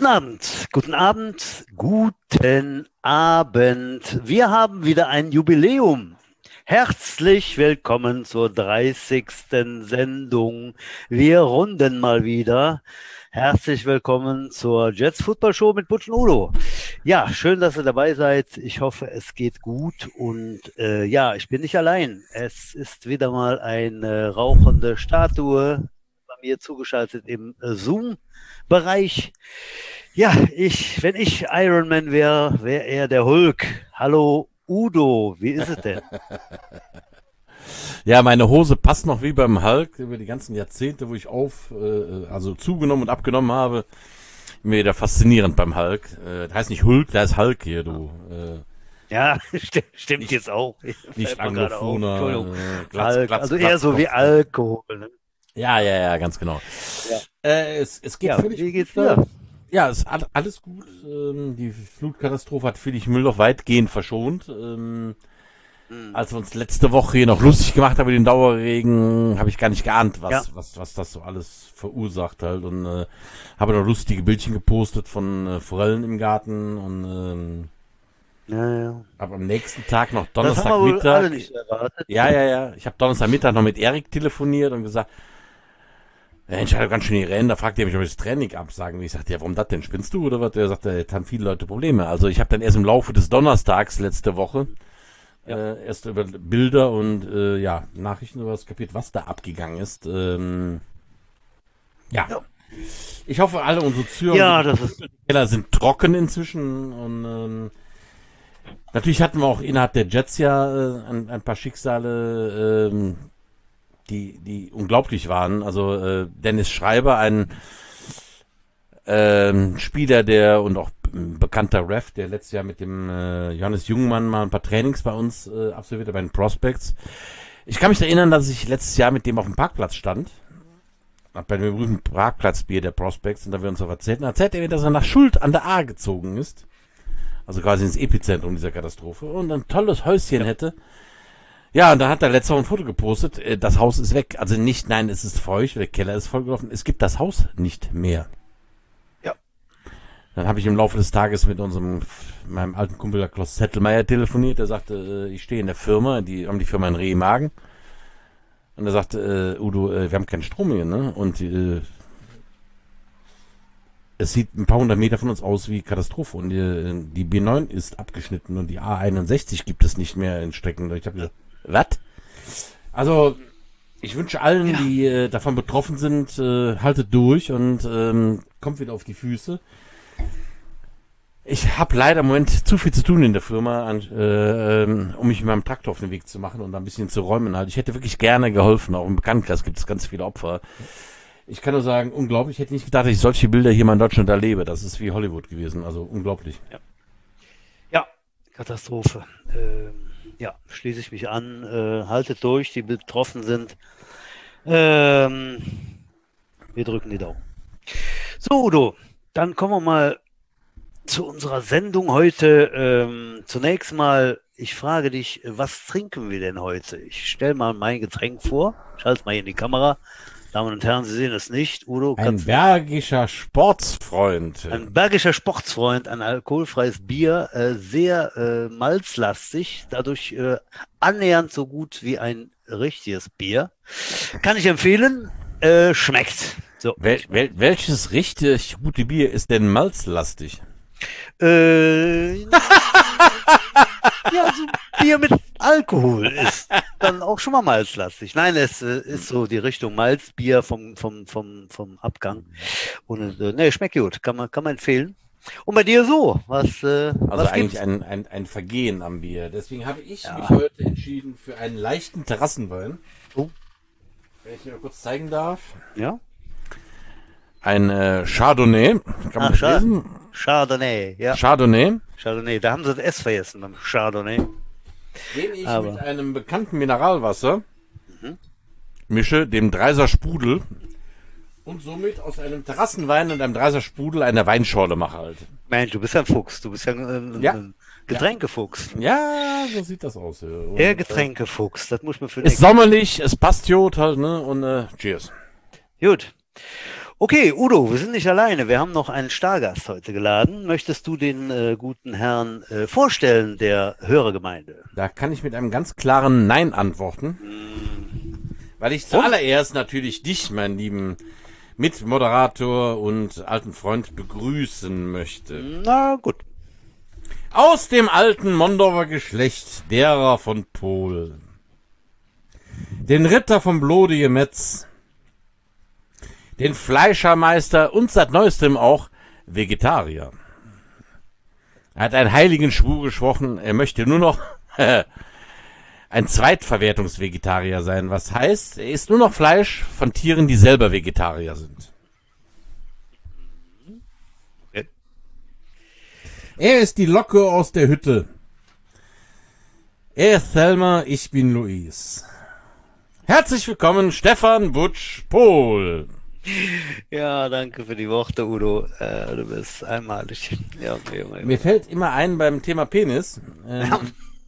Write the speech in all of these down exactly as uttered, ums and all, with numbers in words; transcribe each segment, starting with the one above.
Guten Abend, guten Abend, guten Abend. Wir haben wieder ein Jubiläum. Herzlich willkommen zur dreißigsten Sendung. Wir runden mal wieder. Herzlich willkommen zur Jets Football Show mit Butch und Udo. Ja, schön, dass ihr dabei seid. Ich hoffe, es geht gut und äh, ja, ich bin nicht allein. Es ist wieder mal eine rauchende Statue bei mir zugeschaltet im äh, Zoom-Bereich. Ja, ich, wenn ich Iron Man wäre, wäre er der Hulk. Hallo Udo, wie ist es denn? Ja, meine Hose passt noch wie beim Hulk über die ganzen Jahrzehnte, wo ich auf, äh, also zugenommen und abgenommen habe. Mir wieder faszinierend beim Hulk. Äh, das heißt nicht Hulk, da ist Hulk hier, du. Äh, Ja, stimmt, stimmt nicht, jetzt auch. nicht anglophoner, Entschuldigung. äh, Glatz, Hulk, Glatz, also Glatz, eher so wie Alkohol. Ne? Ja, ja, ja, ganz genau. Ja. Äh, es, es geht Ja, völlig wie geht's gut. dir? Ja, es ist all- alles gut. Ähm, die Flutkatastrophe hat Friedrich Müller weitgehend verschont. Ähm, Hm. Als wir uns letzte Woche hier noch lustig gemacht haben über den Dauerregen, habe ich gar nicht geahnt, was, Ja. was, was das so alles verursacht halt. Und äh, habe noch lustige Bildchen gepostet von äh, Forellen im Garten und ähm, Ja, ja. habe am nächsten Tag noch Das haben wir wohl alle Donnerstagmittag. nicht erwartet. Ja, ja, ja. Ich habe Donnerstagmittag noch mit Erik telefoniert und gesagt, Mensch, ich hatte ganz schön die Rennen, da fragt er mich, ob ich das Training absagen will. Ich sagte, ja, warum das denn? Spinnst du oder was? Er sagte, jetzt haben viele Leute Probleme. Also ich habe dann erst im Laufe des Donnerstags letzte Woche Ja. äh, erst über Bilder und äh, ja, Nachrichten oder was kapiert, was da abgegangen ist. Ähm, ja. Ja. Ich hoffe, alle unsere Zuhörer Ja, das ist. Keller sind trocken inzwischen und ähm, natürlich hatten wir auch innerhalb der Jets ja äh, ein, ein paar Schicksale, ähm, die, die unglaublich waren. Also äh, Dennis Schreiber, ein ähm, Spieler, der und auch ein bekannter Ref, der letztes Jahr mit dem äh, Johannes Jungmann mal ein paar Trainings bei uns äh, absolvierte, bei den Prospects. Ich kann mich erinnern, dass ich letztes Jahr mit dem auf dem Parkplatz stand. Bei dem berühmten Parkplatzbier der Prospects, und da wir uns auf erzählt, und erzählt er mir, dass er nach Schuld an der Ahr gezogen ist. Also quasi ins Epizentrum dieser Katastrophe und ein tolles Häuschen Ja. hätte. Ja, und da hat er letztes Mal ein Foto gepostet. äh, Das Haus ist weg. Also nicht, nein, es ist feucht, der Keller ist vollgelaufen. Es gibt das Haus nicht mehr. Ja. Dann habe ich im Laufe des Tages mit unserem, meinem alten Kumpel der Klaus Zettelmeier telefoniert. Der sagte, äh, ich stehe in der Firma, die haben die Firma in Remagen. Und er sagte, äh, Udo, äh, wir haben keinen Strom mehr, ne? Und äh, es sieht ein paar hundert Meter von uns aus wie Katastrophe. Und die, die B neun ist abgeschnitten und die A einundsechzig gibt es nicht mehr in Strecken. Ich habe gesagt, was? Also, ich wünsche allen, Ja. die äh, davon betroffen sind, äh, haltet durch und ähm, kommt wieder auf die Füße. Ich habe leider im Moment zu viel zu tun in der Firma, an, äh, ähm, um mich mit meinem Traktor auf den Weg zu machen und da ein bisschen zu räumen. Halt. Ich hätte wirklich gerne geholfen. Auch im Bekanntenkreis gibt es ganz viele Opfer. Ich kann nur sagen, unglaublich. Ich hätte nicht gedacht, dass ich solche Bilder hier mal in Deutschland erlebe. Das ist wie Hollywood gewesen. Also unglaublich. Ja, Katastrophe. Ähm, ja, schließe ich mich an. Äh, haltet durch, die betroffen sind. Ähm, wir drücken die Daumen. So, Udo, dann kommen wir mal zu unserer Sendung heute. Ähm, zunächst mal, ich frage dich, was trinken wir denn heute? Ich stelle mal mein Getränk vor. Schalte es mal hier in die Kamera. Damen und Herren, Sie sehen es nicht. Udo, Ein kannst bergischer Sportsfreund. Ein bergischer Sportsfreund, ein alkoholfreies Bier, äh, sehr äh, malzlastig, dadurch äh, annähernd so gut wie ein richtiges Bier. Kann ich empfehlen, äh, schmeckt. So, Wel wel welches richtig gute Bier ist denn malzlastig? äh, ja, so Bier mit Alkohol ist dann auch schon mal malzlastig. Nein, es äh, ist so die Richtung Malzbier vom, vom, vom, vom Abgang. Und äh, ne, schmeckt gut, kann man, kann man empfehlen. Und bei dir so, was, äh, Also was eigentlich gibt's? ein, ein, ein Vergehen am Bier. Deswegen habe ich Ja. mich heute entschieden für einen leichten Terrassenwein. Oh. Wenn ich mir mal kurz zeigen darf. Ja? Ein äh, Chardonnay. Kann man Ach, das Char lesen? Chardonnay, ja. Chardonnay. Chardonnay, da haben sie das S vergessen beim Chardonnay. Den ich Aber- mit einem bekannten Mineralwasser Mhm. mische, dem Dreiser Sprudel. Und somit aus einem Terrassenwein und einem Dreiser Sprudel eine Weinschorle mache halt. Mensch, du bist ja ein Fuchs, du bist ja ein, Ja. ein Getränkefuchs. Ja, so sieht das aus. Ja. Und, Der äh, Getränkefuchs, das muss man für Ist sommerlich, es passt Jod halt, ne? Und äh, cheers. Gut. Okay, Udo, wir sind nicht alleine. Wir haben noch einen Stargast heute geladen. Möchtest du den äh, guten Herrn äh, vorstellen, der Hörergemeinde? Da kann ich mit einem ganz klaren Nein antworten, weil ich zuallererst natürlich dich, meinen lieben Mitmoderator und alten Freund, begrüßen möchte. Na gut. Aus dem alten Mondorfer Geschlecht derer von Pohl, den Ritter vom blodige Metz, den Fleischermeister und seit neuestem auch Vegetarier. Er hat einen heiligen Schwur gesprochen, er möchte nur noch ein Zweitverwertungsvegetarier sein, was heißt, er isst nur noch Fleisch von Tieren, die selber Vegetarier sind. Okay. Er ist die Locke aus der Hütte. Er ist Thelma, ich bin Luis. Herzlich willkommen, Stefan Butsch Pohl. Ja, danke für die Worte, Udo. Äh, du bist einmalig. Ja, okay, Junge, Junge. Mir fällt immer ein beim Thema Penis. Ähm, Ja.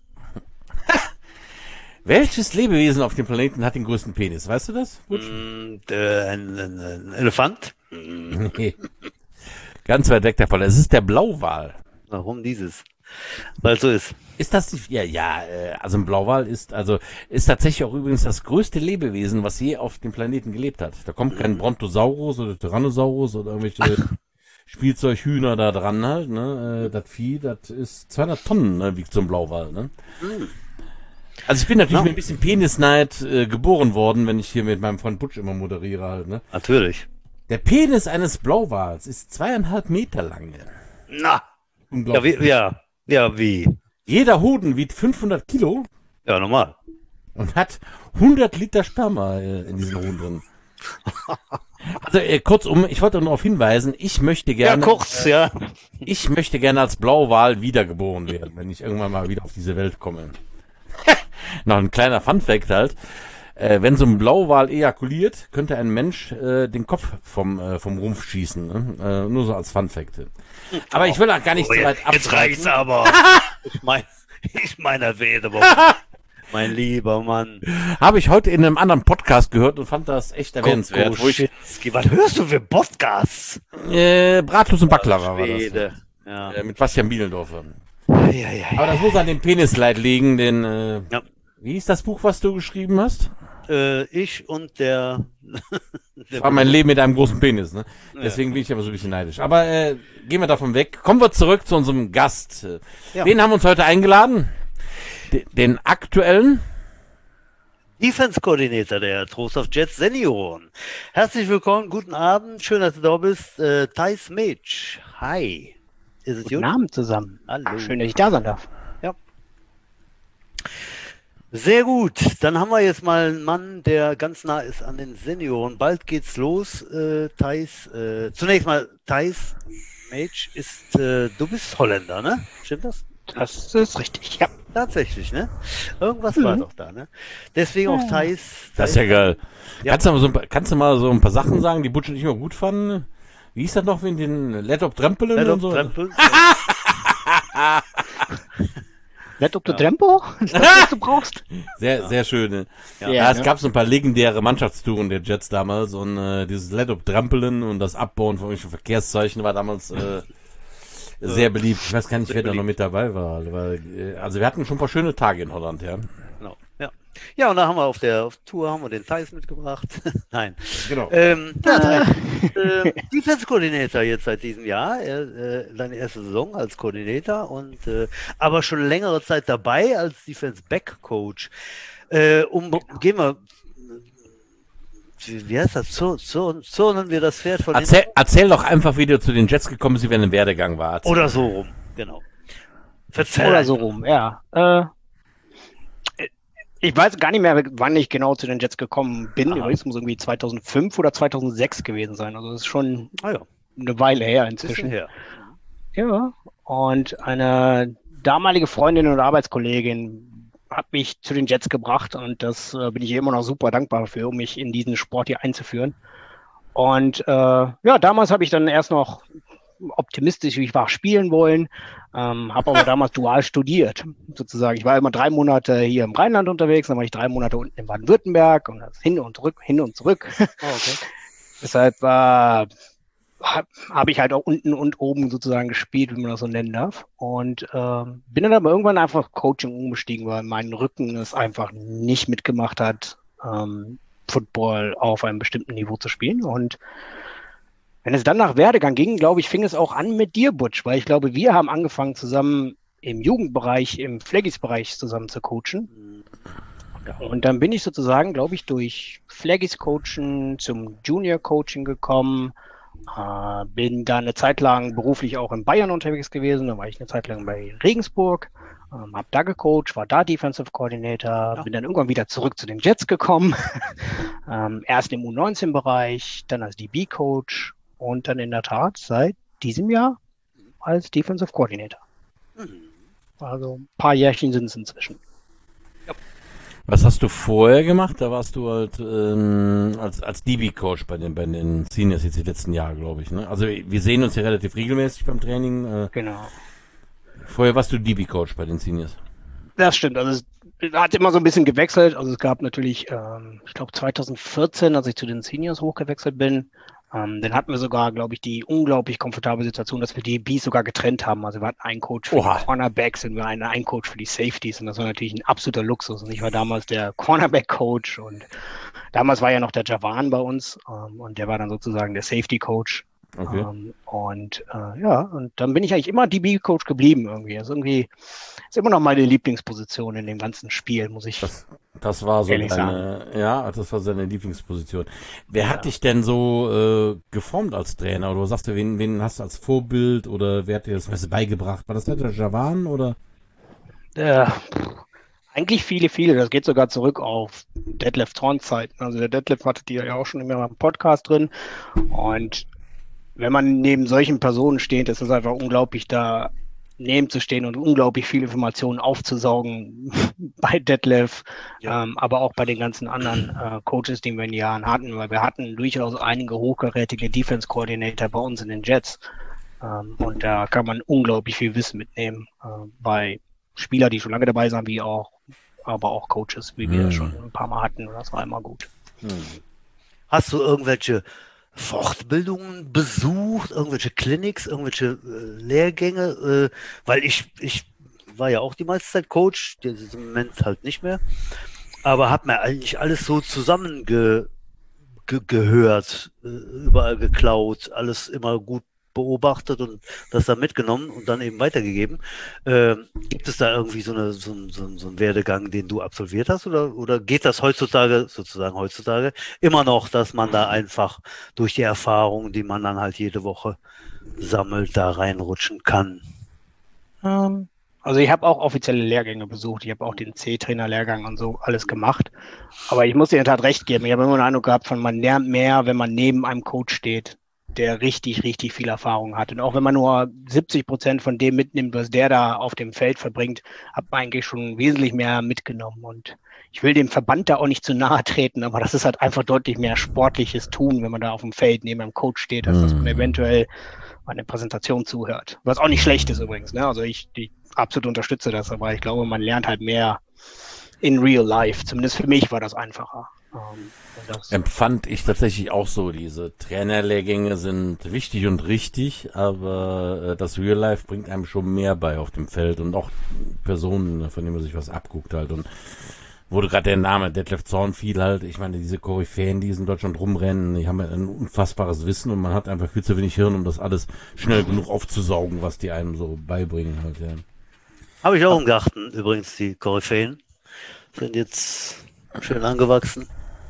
Welches Lebewesen auf dem Planeten hat den größten Penis? Weißt du das, Butsch? Mm, äh, ein, ein, ein Elefant? Nee. Ganz weit weg davon. Es ist der Blauwal. Warum dieses? Weil es so ist. Ist das die, ja, ja, äh, also ein Blauwal ist, also, ist tatsächlich auch übrigens das größte Lebewesen, was je auf dem Planeten gelebt hat. Da kommt kein Brontosaurus oder Tyrannosaurus oder irgendwelche Spielzeughühner da dran halt, ne, äh, das Vieh, das ist zweihundert Tonnen, ne, wiegt so ein Blauwal, ne. Also ich bin natürlich Ja. mit ein bisschen Penisneid äh, geboren worden, wenn ich hier mit meinem Freund Butsch immer moderiere halt, ne. Natürlich. Der Penis eines Blauwals ist zweieinhalb Meter lang. Na. Ja, Unglaublich. wie, ja. Ja, wie? Jeder Hoden wiegt fünfhundert Kilo Ja, normal. und hat hundert Liter Sperma äh, in diesen Hoden drin. Also äh, kurzum, ich wollte nur darauf hinweisen, ich möchte Ja, gerne, kurz, ja. ich möchte gerne als Blauwal wiedergeboren werden, wenn ich irgendwann mal wieder auf diese Welt komme. Noch ein kleiner Funfact halt. Äh, wenn so ein Blauwal ejakuliert, könnte ein Mensch äh, den Kopf vom, äh, vom Rumpf schießen. Ne? Äh, nur so als Funfact. Aber ich will auch gar nicht Oh, so weit jetzt, jetzt reicht's abschweifen. aber. Ich mein, ich meine, das wäre aber. Mein lieber Mann. Habe ich heute in einem anderen Podcast gehört und fand das echt erwähnenswert. Wo ich, Kokoschinski. Was hörst du für Podcasts? äh, Bratwurst und Baklava war das. Schwede. Ja. Äh, mit Bastian Bielendorfer. Ja, ja, ja. Aber das muss an dem Penisleid liegen, den, äh, Ja. wie hieß das Buch, was du geschrieben hast? Äh, ich und der. der War mein Leben mit einem großen Penis, ne? Deswegen bin ich aber so ein bisschen neidisch. Aber äh, gehen wir davon weg. Kommen wir zurück zu unserem Gast. Ja. Wen haben wir uns heute eingeladen? De- den aktuellen. Defense Coordinator der Trostorf Jets Senioren. Herzlich willkommen, guten Abend, schön, dass du da bist. Äh, Thijs Meetsch. Hi. Ist es Guten gut? Abend zusammen. Hallo. Schön, dass ich da sein darf. Sehr gut. Dann haben wir jetzt mal einen Mann, der ganz nah ist an den Senioren. Bald geht's los, äh, Thijs. Äh, zunächst mal, Thijs Meetsch ist, äh, du bist Holländer, ne? Stimmt das? Das ist richtig, ja. Tatsächlich, ne? Irgendwas Mhm. war doch da, ne? Deswegen auch Ja. Thijs. Das ist ja geil. Ja. Kannst, du mal so ein paar, kannst du mal so ein paar Sachen sagen, die Butch und ich immer gut fanden? Wie hieß das noch wegen den Let Up Trempelen Let und so? Trempel. Let up the Tempo? Ist das, was du brauchst? Sehr, sehr schön. Ne? Ja. Ja, es ne? gab so ein paar legendäre Mannschaftstouren der Jets damals und äh, dieses Let Up Trampeln und das Abbauen von irgendwelchen Verkehrszeichen war damals äh, sehr beliebt. Ich weiß gar nicht, wer da noch mit dabei war. Weil, äh, also wir hatten schon ein paar schöne Tage in Holland, ja. Genau. Ja. Ja, und da haben wir auf der auf Tour haben wir den Thijs mitgebracht. Nein. Genau. Ähm, ja, Thijs, äh, Defense Coordinator jetzt seit diesem Jahr, er, äh, deine erste Saison als Coordinator und äh, aber schon längere Zeit dabei als Defense Back Coach. Äh, um gehen wir, wie, wie heißt das? So, so, zurnen wir das Pferd von Erzähl, erzähl doch einfach, wie du zu den Jets gekommen bist, wie dein Werdegang war. Erzähl. oder so rum, genau. Verzeih. Oder so rum, ja. Äh, ich weiß gar nicht mehr, wann ich genau zu den Jets gekommen bin. Aha. Es muss irgendwie zweitausendfünf oder zweitausendsechs gewesen sein. Also das ist schon Ah ja, eine Weile her bisschen inzwischen. her. Ja. Und eine damalige Freundin und Arbeitskollegin hat mich zu den Jets gebracht und das äh, bin ich ihr immer noch super dankbar für, um mich in diesen Sport hier einzuführen. Und äh, ja, damals habe ich dann erst noch optimistisch, wie ich war, spielen wollen, ähm, habe aber damals dual studiert, sozusagen. Ich war immer drei Monate hier im Rheinland unterwegs, dann war ich drei Monate unten in Baden-Württemberg und das hin und zurück, hin und zurück. Oh, okay. Deshalb war habe hab ich halt auch unten und oben sozusagen gespielt, wie man das so nennen darf. Und ähm, bin dann aber irgendwann einfach auf Coaching umgestiegen, weil mein Rücken es einfach nicht mitgemacht hat, ähm, Football auf einem bestimmten Niveau zu spielen. Und wenn es dann nach Werdegang ging, glaube ich, fing es auch an mit dir, Butch, weil ich glaube, wir haben angefangen zusammen im Jugendbereich, im Flaggies-Bereich zusammen zu coachen. Und dann bin ich sozusagen, glaube ich, durch Flaggies-Coachen zum Junior-Coaching gekommen. Äh, bin da eine Zeit lang beruflich auch in Bayern unterwegs gewesen. Da war ich eine Zeit lang bei Regensburg, ähm, habe da gecoacht, war da Defensive Coordinator, ja. Bin dann irgendwann wieder zurück zu den Jets gekommen. ähm, erst im U neunzehn-Bereich, dann als D B-Coach und dann in der Tat seit diesem Jahr als Defensive Coordinator. Mhm. Also ein paar Jährchen sind es inzwischen. Was hast du vorher gemacht? Da warst du halt ähm, als, als D B-Coach bei den, bei den Seniors jetzt die letzten Jahre, glaube ich. Ne? Also wir sehen uns ja relativ regelmäßig beim Training. Äh, genau. Vorher warst du D B-Coach bei den Seniors. Das stimmt. Also es hat immer so ein bisschen gewechselt. Also es gab natürlich, ähm, ich glaube zwanzig vierzehn, als ich zu den Seniors hochgewechselt bin, ähm, dann hatten wir sogar, glaube ich, die unglaublich komfortable Situation, dass wir die Bs sogar getrennt haben. Also wir hatten einen Coach für Oha. die Cornerbacks und wir hatten einen Coach für die Safeties und das war natürlich ein absoluter Luxus. Und ich war damals der Cornerback-Coach und damals war ja noch der Javan bei uns ähm, und der war dann sozusagen der Safety-Coach. Okay. Ähm, und äh, ja, und dann bin ich eigentlich immer D B-Coach geblieben irgendwie. Also irgendwie ist immer noch meine Lieblingsposition in dem ganzen Spiel, muss ich das, das war so ehrlich deine, sagen. Ja, das war seine Lieblingsposition. Wer ja. hat dich denn so äh, geformt als Trainer? Oder sagst du, wen, wen hast du als Vorbild oder wer hat dir das weißt du, beigebracht? War das der Javan oder? Äh, eigentlich viele, viele. Das geht sogar zurück auf Detlef Zorns Zeiten. Also der Detlef hatte die ja auch schon immer im Podcast drin und wenn man neben solchen Personen steht, ist es einfach unglaublich, da neben zu stehen und unglaublich viele Informationen aufzusaugen bei Detlef, ja. ähm, aber auch bei den ganzen anderen äh, Coaches, die wir in den Jahren hatten, weil wir hatten durchaus einige hochkarätige Defense Coordinator bei uns in den Jets. Ähm, und da kann man unglaublich viel Wissen mitnehmen äh, bei Spielern, die schon lange dabei sind, wie auch, aber auch Coaches, wie wir hm. schon ein paar Mal hatten. Und das war immer gut. Hm. Hast du irgendwelche Fortbildungen besucht, irgendwelche Clinics, irgendwelche äh, Lehrgänge, äh, weil ich, ich war ja auch die meiste Zeit Coach, im Moment halt nicht mehr, aber habe mir eigentlich alles so zusammengehört, ge gehört, äh, überall geklaut, alles immer gut beobachtet und das dann mitgenommen und dann eben weitergegeben. Äh, gibt es da irgendwie so, eine, so, ein, so, ein, so einen Werdegang, den du absolviert hast oder, oder geht das heutzutage, sozusagen heutzutage, immer noch, dass man da einfach durch die Erfahrung, die man dann halt jede Woche sammelt, da reinrutschen kann? Um, also ich habe auch offizielle Lehrgänge besucht, ich habe auch den C-Trainer-Lehrgang und so alles gemacht, aber ich muss dir in der Tat recht geben, ich habe immer den Eindruck gehabt, von man lernt mehr, wenn man neben einem Coach steht, der richtig, richtig viel Erfahrung hat. Und auch wenn man nur siebzig Prozent von dem mitnimmt, was der da auf dem Feld verbringt, hat man eigentlich schon wesentlich mehr mitgenommen. Und ich will dem Verband da auch nicht zu nahe treten, aber das ist halt einfach deutlich mehr sportliches Tun, wenn man da auf dem Feld neben einem Coach steht, als dass man eventuell eine Präsentation zuhört. Was auch nicht schlecht ist übrigens. Ne? Also ich, ich absolut unterstütze das, aber ich glaube, man lernt halt mehr in real life. Zumindest für mich war das einfacher. Um, das Empfand ich tatsächlich auch so. Diese Trainerlehrgänge sind wichtig und richtig, aber äh, das Real Life bringt einem schon mehr bei auf dem Feld und auch Personen, von denen man sich was abguckt halt. Und wurde gerade der Name Detlef Zorn fiel halt. Ich meine, diese Koryphäen, die in Deutschland rumrennen, die haben ein unfassbares Wissen und man hat einfach viel zu wenig Hirn, um das alles schnell genug aufzusaugen, was die einem so beibringen halt. Ja. Habe ich auch im Garten übrigens, die Koryphäen sind jetzt schön angewachsen.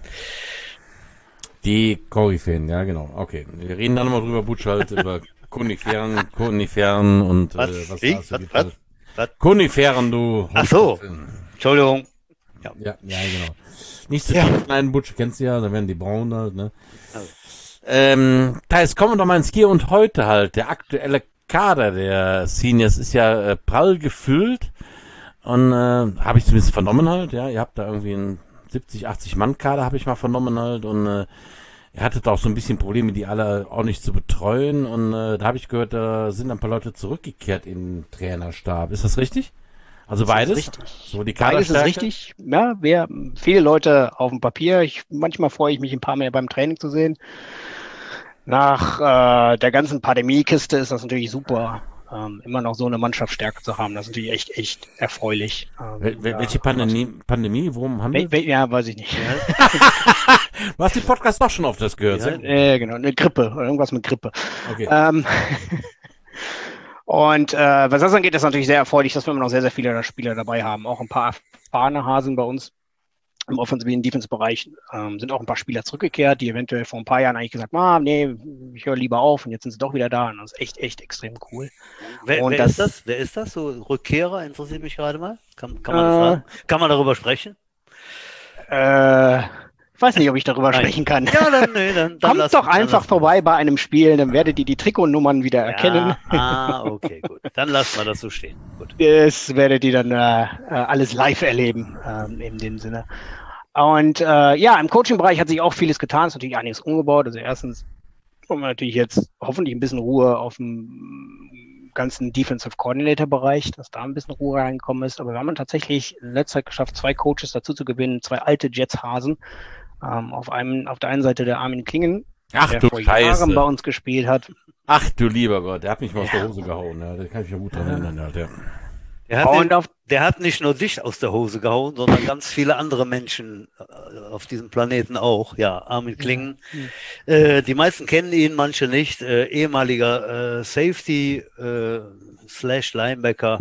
Die Koryphäen, ja genau. Okay, wir reden dann nochmal drüber, Butch, halt über Koniferen, Koniferen und was, äh, was wie? hast du was, was, was? Koniferen, du. Ach so, Entschuldigung. Ja, ja, ja genau. Nicht zu so ja. Kleinen Butch, kennst du ja, da werden die braun halt, ne? Also. Ähm, da jetzt kommen wir doch mal ins Hier und Heute halt. Der aktuelle Kader der Seniors ist ja äh, prall gefüllt und äh, habe ich zumindest vernommen halt, ja, ihr habt da irgendwie einen siebzig, achtzig Mann Kader, habe ich mal vernommen halt und äh, ihr hattet auch so ein bisschen Probleme, die alle ordentlich zu betreuen und äh, da habe ich gehört, da sind ein paar Leute zurückgekehrt im Trainerstab. Ist das richtig? Also Das ist beides? richtig. So die Beides ist Kaderstärke? richtig. Ja, wir, viele Leute auf dem Papier. Ich, manchmal freue ich mich, ein paar mehr beim Training zu sehen. Nach äh, der ganzen Pandemie-Kiste ist das natürlich super, ähm, immer noch so eine Mannschaftsstärke zu haben. Das ist natürlich echt, echt erfreulich. Ähm, Wel wel ja, welche Pandemie, Pandemie, worum we handelt? we ja, weiß ich nicht. Du hast den Podcast doch schon oft das gehört. Ja. Ja. Äh, genau, eine Grippe oder irgendwas mit Grippe. Okay. Ähm, und äh, was das angeht, ist natürlich sehr erfreulich, dass wir immer noch sehr, sehr viele Spieler dabei haben. Auch ein paar erfahrene Hasen bei uns im Offensiven Defense-Bereich. Ähm, sind auch ein paar Spieler zurückgekehrt, die eventuell vor ein paar Jahren eigentlich gesagt haben, ah, nee, ich höre lieber auf und jetzt sind sie doch wieder da. Und das ist echt, echt extrem cool. Wer, Und wer das- ist das? Wer ist das? So Rückkehrer interessiert mich gerade mal. Kann, kann man das Äh, sagen? Kann man darüber sprechen? Äh, ich weiß nicht, ob ich darüber Nein. sprechen kann. Ja, dann, nee, dann, dann Kommt lass- doch dann einfach lassen wir vorbei bei einem Spiel, dann werdet ihr die Trikotnummern wieder das. erkennen. Ja, ah, okay, gut. Dann lassen wir das so stehen. Gut. Das werdet ihr dann äh, äh, alles live erleben, ähm, in dem Sinne. Und äh, ja, im Coaching-Bereich hat sich auch vieles getan, es ist natürlich einiges umgebaut. Also erstens haben wir natürlich jetzt hoffentlich ein bisschen Ruhe auf dem ganzen Defensive Coordinator-Bereich, dass da ein bisschen Ruhe reingekommen ist. Aber wir haben tatsächlich in letzter Zeit geschafft, zwei Coaches dazu zu gewinnen, zwei alte Jets-Hasen. Ähm, auf, einem, auf der einen Seite der Armin Klingen, Ach der du vor Jahren Scheiße. bei uns gespielt hat. Ach du lieber Gott, der hat mich mal aus Ja. der Hose gehauen. Ja, da kann ich mich gut dran erinnern. Alter. Der hat, Und den, auf der hat nicht nur dich aus der Hose gehauen, sondern ganz viele andere Menschen äh, auf diesem Planeten auch. Ja, Armin Klingen. Äh, die meisten kennen ihn, manche nicht. Äh, ehemaliger äh, Safety äh, slash Linebacker.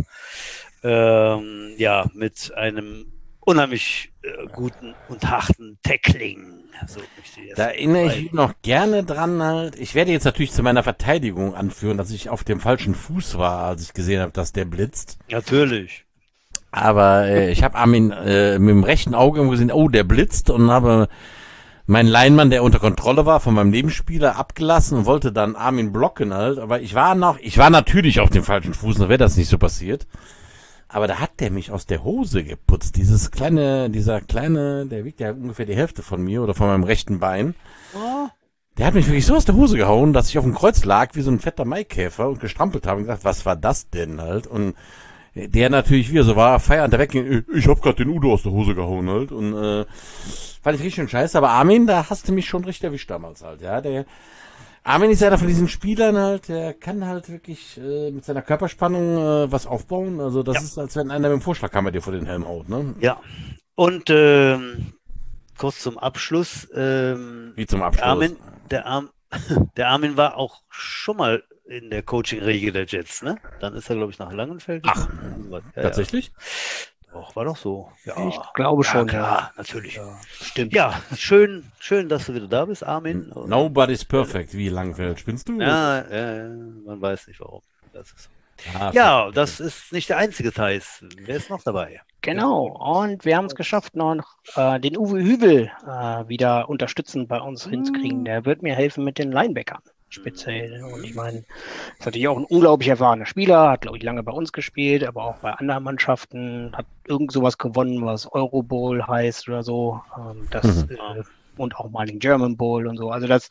Ähm, ja, mit einem unheimlich äh, guten und harten Tackling. So möchte ich das Da erinnere ich beschreiben. mich noch gerne dran halt. Ich werde jetzt natürlich zu meiner Verteidigung anführen, dass ich auf dem falschen Fuß war, als ich gesehen habe, dass der blitzt. Natürlich. Aber äh, ich habe Armin äh, mit dem rechten Auge irgendwo gesehen, oh, der blitzt, und habe meinen Linemann, der unter Kontrolle war, von meinem Nebenspieler abgelassen und wollte dann Armin blocken halt. Aber ich war noch, ich war natürlich auf dem falschen Fuß, sonst wäre das nicht so passiert. Aber da hat der mich aus der Hose geputzt. Dieses kleine, dieser kleine, der wiegt ja ungefähr die Hälfte von mir oder von meinem rechten Bein. Oh. Der hat mich wirklich so aus der Hose gehauen, dass ich auf dem Kreuz lag wie so ein fetter Maikäfer und gestrampelt habe und gesagt, was war das denn halt? Und der natürlich wieder so war, feiernd da wegging, ich hab grad den Udo aus der Hose gehauen halt. Und äh, fand ich richtig schön scheiße. Aber Armin, da hast du mich schon richtig erwischt damals halt, ja. Der Armin ist einer von diesen Spielern halt, der kann halt wirklich äh, mit seiner Körperspannung äh, was aufbauen. Also das Ja. ist, als wenn einer mit dem Vorschlaghammer dir vor den Helm haut, ne? Ja. Und ähm, kurz zum Abschluss. Ähm, Wie zum Abschluss. Armin, der, Arm, der Armin war auch schon mal in der Coaching-Riege der Jets, ne? Dann ist er, glaube ich, nach Langenfeld. Ach, ja, Tatsächlich? Ja. Doch, war doch so. Ja, Ich glaube schon, ja, klar, natürlich. Ja, stimmt. Ja, schön, schön, dass du wieder da bist, Armin. Nobody's perfect, wie Langfeld. Spinnst du? Ja, ja, ja, man weiß nicht warum. Das ist so. Ah, Ja, das ist nicht der einzige Thais. Wer ist noch dabei? Genau, und wir haben es geschafft, noch äh, den Uwe Hübel äh, wieder unterstützend bei uns hinzukriegen. Der wird mir helfen mit den Linebackern speziell. Und ich meine, ist natürlich auch ein unglaublich erfahrener Spieler, hat, glaube ich, lange bei uns gespielt, aber auch bei anderen Mannschaften, hat irgend sowas gewonnen, was Euro Bowl heißt oder so. Ähm, das, Mhm. äh, und auch mal den German Bowl und so. Also das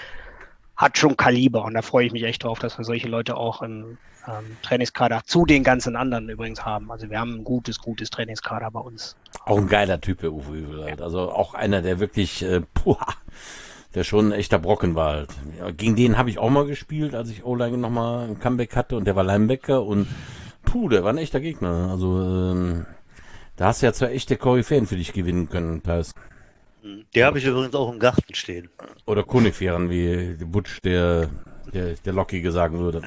hat schon Kaliber und da freue ich mich echt drauf, dass wir solche Leute auch im ähm, Trainingskader zu den ganzen anderen übrigens haben. Also wir haben ein gutes, gutes Trainingskader bei uns. Auch ein geiler Typ, der Uwe Übel halt. Also auch einer, der wirklich, äh, puh, der schon ein echter Brocken war halt. Ja, gegen den habe ich auch mal gespielt, als ich O-Line nochmal ein Comeback hatte, und der war Linebacker und puh, der war ein echter Gegner. Also ähm, da hast du ja zwei echte Koryphäen für dich gewinnen können, Thais. Die habe ich übrigens auch im Garten stehen. Oder Koniferen, wie Butch der, der, der Lockige sagen würde.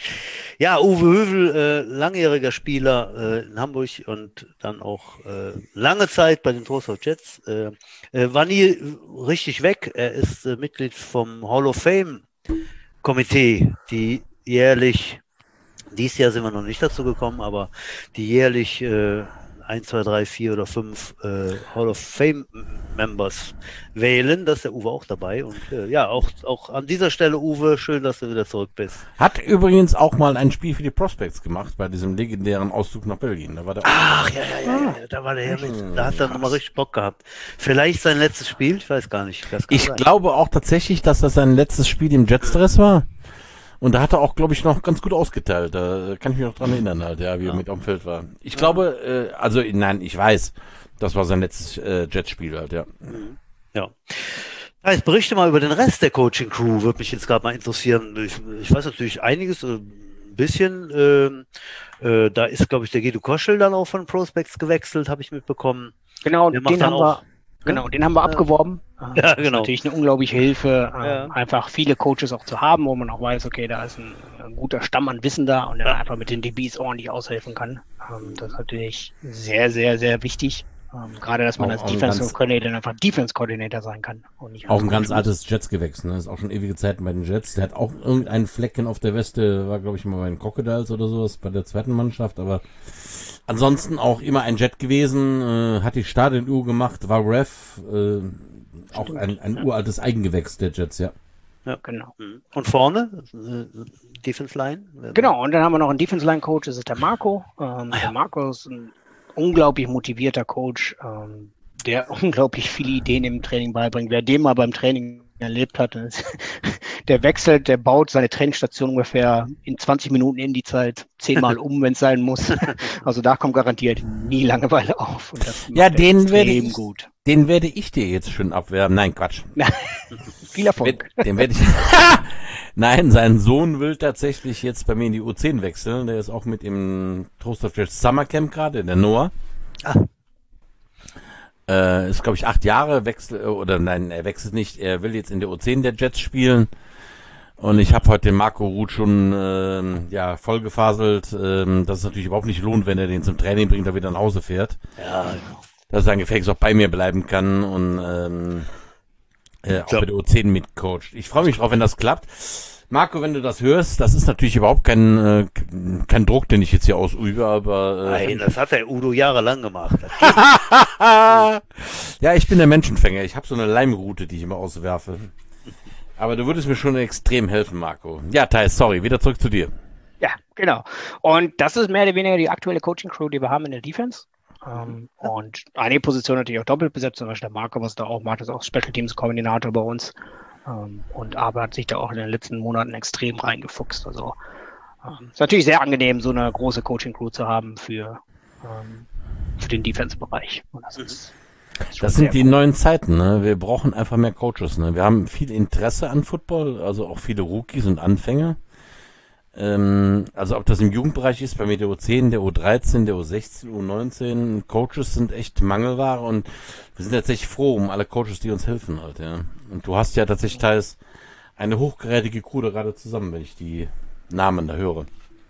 Ja, Uwe Hövel, äh, langjähriger Spieler äh, in Hamburg und dann auch äh, lange Zeit bei den Troisdorf Jets. Äh, äh, war nie richtig weg. Er ist äh, Mitglied vom Hall of Fame Komitee, die jährlich, dieses Jahr sind wir noch nicht dazu gekommen, aber die jährlich äh, eins, zwei, drei, vier oder fünf äh, Hall of Fame Members wählen. Da ist der Uwe auch dabei. Und äh, ja, auch, auch an dieser Stelle, Uwe, schön, dass du wieder zurück bist. Hat übrigens auch mal ein Spiel für die Prospects gemacht, bei diesem legendären Auszug nach Belgien. Da war der Ach, ja, ja, ja, ja, da war der ja mit. Da hat er nochmal richtig Bock gehabt. Vielleicht sein letztes Spiel, ich weiß gar nicht. Das kann Ich sein. glaube auch tatsächlich, dass das sein letztes Spiel im Jets-Dress war. Und da hat er auch, glaube ich, noch ganz gut ausgeteilt. Da kann ich mich noch dran erinnern, halt, ja, wie ja. er mit auf dem Feld war. Ich ja. glaube, äh, also, nein, ich weiß, das war sein letztes äh, Jets-Spiel halt, ja. Ja. Ja, jetzt berichte mal über den Rest der Coaching-Crew, würde mich jetzt gerade mal interessieren. Ich, ich weiß natürlich einiges, ein bisschen. Ähm, äh, da ist, glaube ich, der Guido Koschel dann auch von Prospects gewechselt, habe ich mitbekommen. Genau, den haben auch, wir, genau, den haben wir abgeworben. Ja, das genau. ist natürlich eine unglaubliche Hilfe, Ja. ähm, einfach viele Coaches auch zu haben, wo man auch weiß, okay, da ist ein, ein guter Stamm an Wissen da und der Ja. einfach mit den D Bs ordentlich aushelfen kann. Ähm, das ist natürlich sehr, sehr, sehr wichtig. Ähm, gerade, dass man Auch- als auch ein Defense ganz- Coordinator einfach Defense Coordinator sein kann. Und nicht Auch als ein ganz Coach. altes Jets-Gewächs, ne? Ist auch schon ewige Zeiten bei den Jets. Der hat auch irgendeinen Flecken auf der Weste, war, glaube ich, mal bei den Crocodiles oder sowas, bei der zweiten Mannschaft, aber ansonsten auch immer ein Jet gewesen, äh, hat die Stadionuhr gemacht, war Ref, äh, auch ein, ein uraltes Eigengewächs der Jets, ja. Ja. Genau. Und vorne, äh, Defense Line? Genau, und dann haben wir noch einen Defense-Line-Coach, das ist der Marco. Ähm, Ah, ja. Der Marco ist ein unglaublich motivierter Coach, ähm, der unglaublich viele Ideen im Training beibringt. Wer den mal beim Training erlebt hat, ist- der wechselt, der baut seine Trainingsstation ungefähr in zwanzig Minuten in die Zeit zehnmal um, wenn es sein muss. Also da kommt garantiert nie Langeweile auf. Und das macht Ja, er den extrem werde ich, gut. den werde ich dir jetzt schön abwerben. Nein, Quatsch. Viel Erfolg. Den werde ich. Nein, sein Sohn will tatsächlich jetzt bei mir in die U zehn wechseln. Der ist auch mit im Toast of Jets Summer Camp gerade, der Noah. Ah. Äh, ist, glaube ich, acht Jahre, wechselt, oder nein, er wechselt nicht. Er will jetzt in der U zehn der Jets spielen. Und ich habe heute den Marco Ruth schon ähm, ja, vollgefaselt, ähm, dass es natürlich überhaupt nicht lohnt, wenn er den zum Training bringt, da wieder nach Hause fährt. Ja, genau. Dass sein Gefängnis auch bei mir bleiben kann und ähm, äh, auch Ja. bei der U zehn mitcoacht. Ich freue mich drauf, wenn das klappt. Marco, wenn du das hörst, das ist natürlich überhaupt kein, äh, kein Druck, den ich jetzt hier ausübe, aber äh, Nein, das hat der Udo jahrelang gemacht. ja, ich bin der Menschenfänger. Ich habe so eine Leimrute, die ich immer auswerfe. Aber du würdest mir schon extrem helfen, Marco. Ja, Thais, sorry, wieder zurück zu dir. Ja, genau. Und das ist mehr oder weniger die aktuelle Coaching-Crew, die wir haben in der Defense. Ähm, und einige Positionen natürlich auch doppelt besetzt, zum Beispiel der Marco, was da auch macht, ist auch Special Teams Koordinator bei uns. Ähm, und aber hat sich da auch in den letzten Monaten extrem reingefuchst. Also ähm, ist natürlich sehr angenehm, so eine große Coaching-Crew zu haben für, ähm, für den Defense-Bereich. Und das ist, das ist schon Das sehr sind die cool. neuen Zeiten, ne? Wir brauchen einfach mehr Coaches, ne? Wir haben viel Interesse an Football, also auch viele Rookies und Anfänger. Ähm, also ob das im Jugendbereich ist, bei mir der U zehn, der U dreizehn, der U sechzehn, U neunzehn, Coaches sind echt Mangelware und wir sind tatsächlich froh um alle Coaches, die uns helfen halt, ja. Und du hast ja tatsächlich teils eine hochgerätige Crew da gerade zusammen, wenn ich die Namen da höre.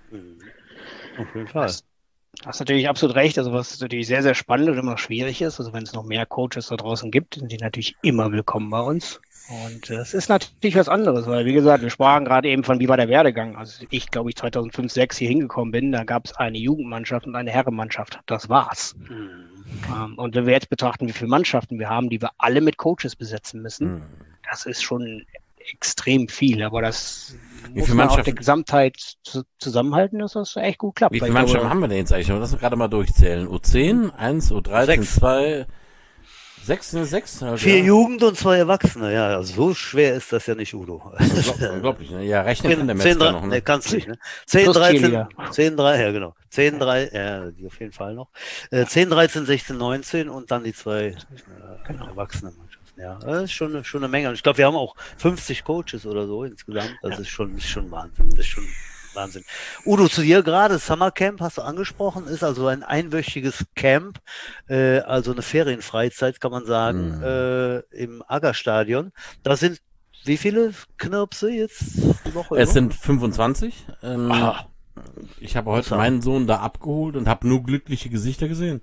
Auf jeden Fall. Das, hast natürlich absolut recht. Also was natürlich sehr, sehr spannend und immer noch schwierig ist, also wenn es noch mehr Coaches da draußen gibt, sind die natürlich immer willkommen bei uns. Und es ist natürlich was anderes, weil wie gesagt, wir sprachen gerade eben von, wie war der Werdegang. Also ich glaube, ich zweitausendfünf, zweitausendsechs hier hingekommen bin, da gab es eine Jugendmannschaft und eine Herrenmannschaft. Das war's. Mhm. Ähm, und wenn wir jetzt betrachten, wie viele Mannschaften wir haben, die wir alle mit Coaches besetzen müssen, Hm. das ist schon extrem viel. Aber das Wie muss viele man auch der Mannschaften- Gesamtheit zu, zusammenhalten, dass das echt gut klappt. Wie Weil viele ich Mannschaften glaube, haben wir denn jetzt eigentlich? Lass uns gerade mal durchzählen. U zehn, eins, U dreizehn, Sechs. zwei, sechs, sechs. Halt, Vier ja. Jugend und zwei Erwachsene, ja, also so schwer ist das ja nicht, Udo. Unglaublich, unglaublich, ne? Ja, rechnen kann der zehn, Metzger drei, noch, ne, ne? kannst nicht, ne? zehn, Plus dreizehn, Cheerleader. zehn, drei, ja genau. zehn, drei, ja, die auf jeden Fall noch. Äh, zehn, dreizehn, sechzehn, neunzehn und dann die zwei äh, Genau. Erwachsenenmannschaften. Ja, das ist schon, eine- schon eine Menge. Und ich glaube, wir haben auch fünfzig Coaches oder so insgesamt. Das ist schon, ist schon Wahnsinn. Das ist schon Wahnsinn. Udo, zu dir gerade, Summer Camp hast du angesprochen, ist also ein einwöchiges Camp, äh, also eine Ferienfreizeit, kann man sagen, Mhm. äh, im Aggerstadion. Da sind wie viele Knirpse jetzt die Woche? Es über? sind fünfundzwanzig. Ähm, Aha. ich habe heute Awesome. meinen Sohn da abgeholt und habe nur glückliche Gesichter gesehen.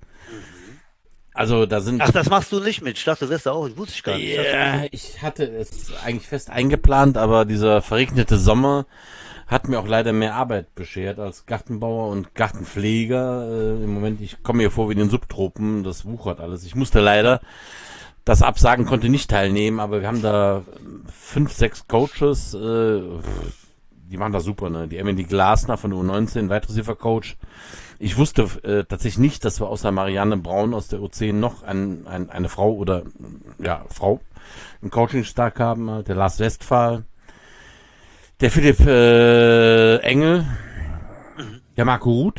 Also da sind... Ach, das machst du nicht mit. Ich dachte, du wärst da auch. Das wusste ich gar nicht. Ich dachte, Ja, ich hatte es eigentlich fest eingeplant, aber dieser verregnete Sommer hat mir auch leider mehr Arbeit beschert als Gartenbauer und Gartenpfleger. Äh, Im Moment, ich komme mir vor wie in den Subtropen, das wuchert alles. Ich musste leider das absagen, konnte nicht teilnehmen, aber wir haben da fünf, sechs Coaches, äh, die machen das super, ne? Die Emily Glasner von der U neunzehn, Wide Receiver Coach. Ich wusste äh, tatsächlich nicht, dass wir außer Marianne Braun aus der U zehn noch ein, ein, eine Frau oder, ja, Frau im Coaching stark haben, halt, der Lars Westphal. Der Philipp äh, Engel, Mhm. der Marco Ruth.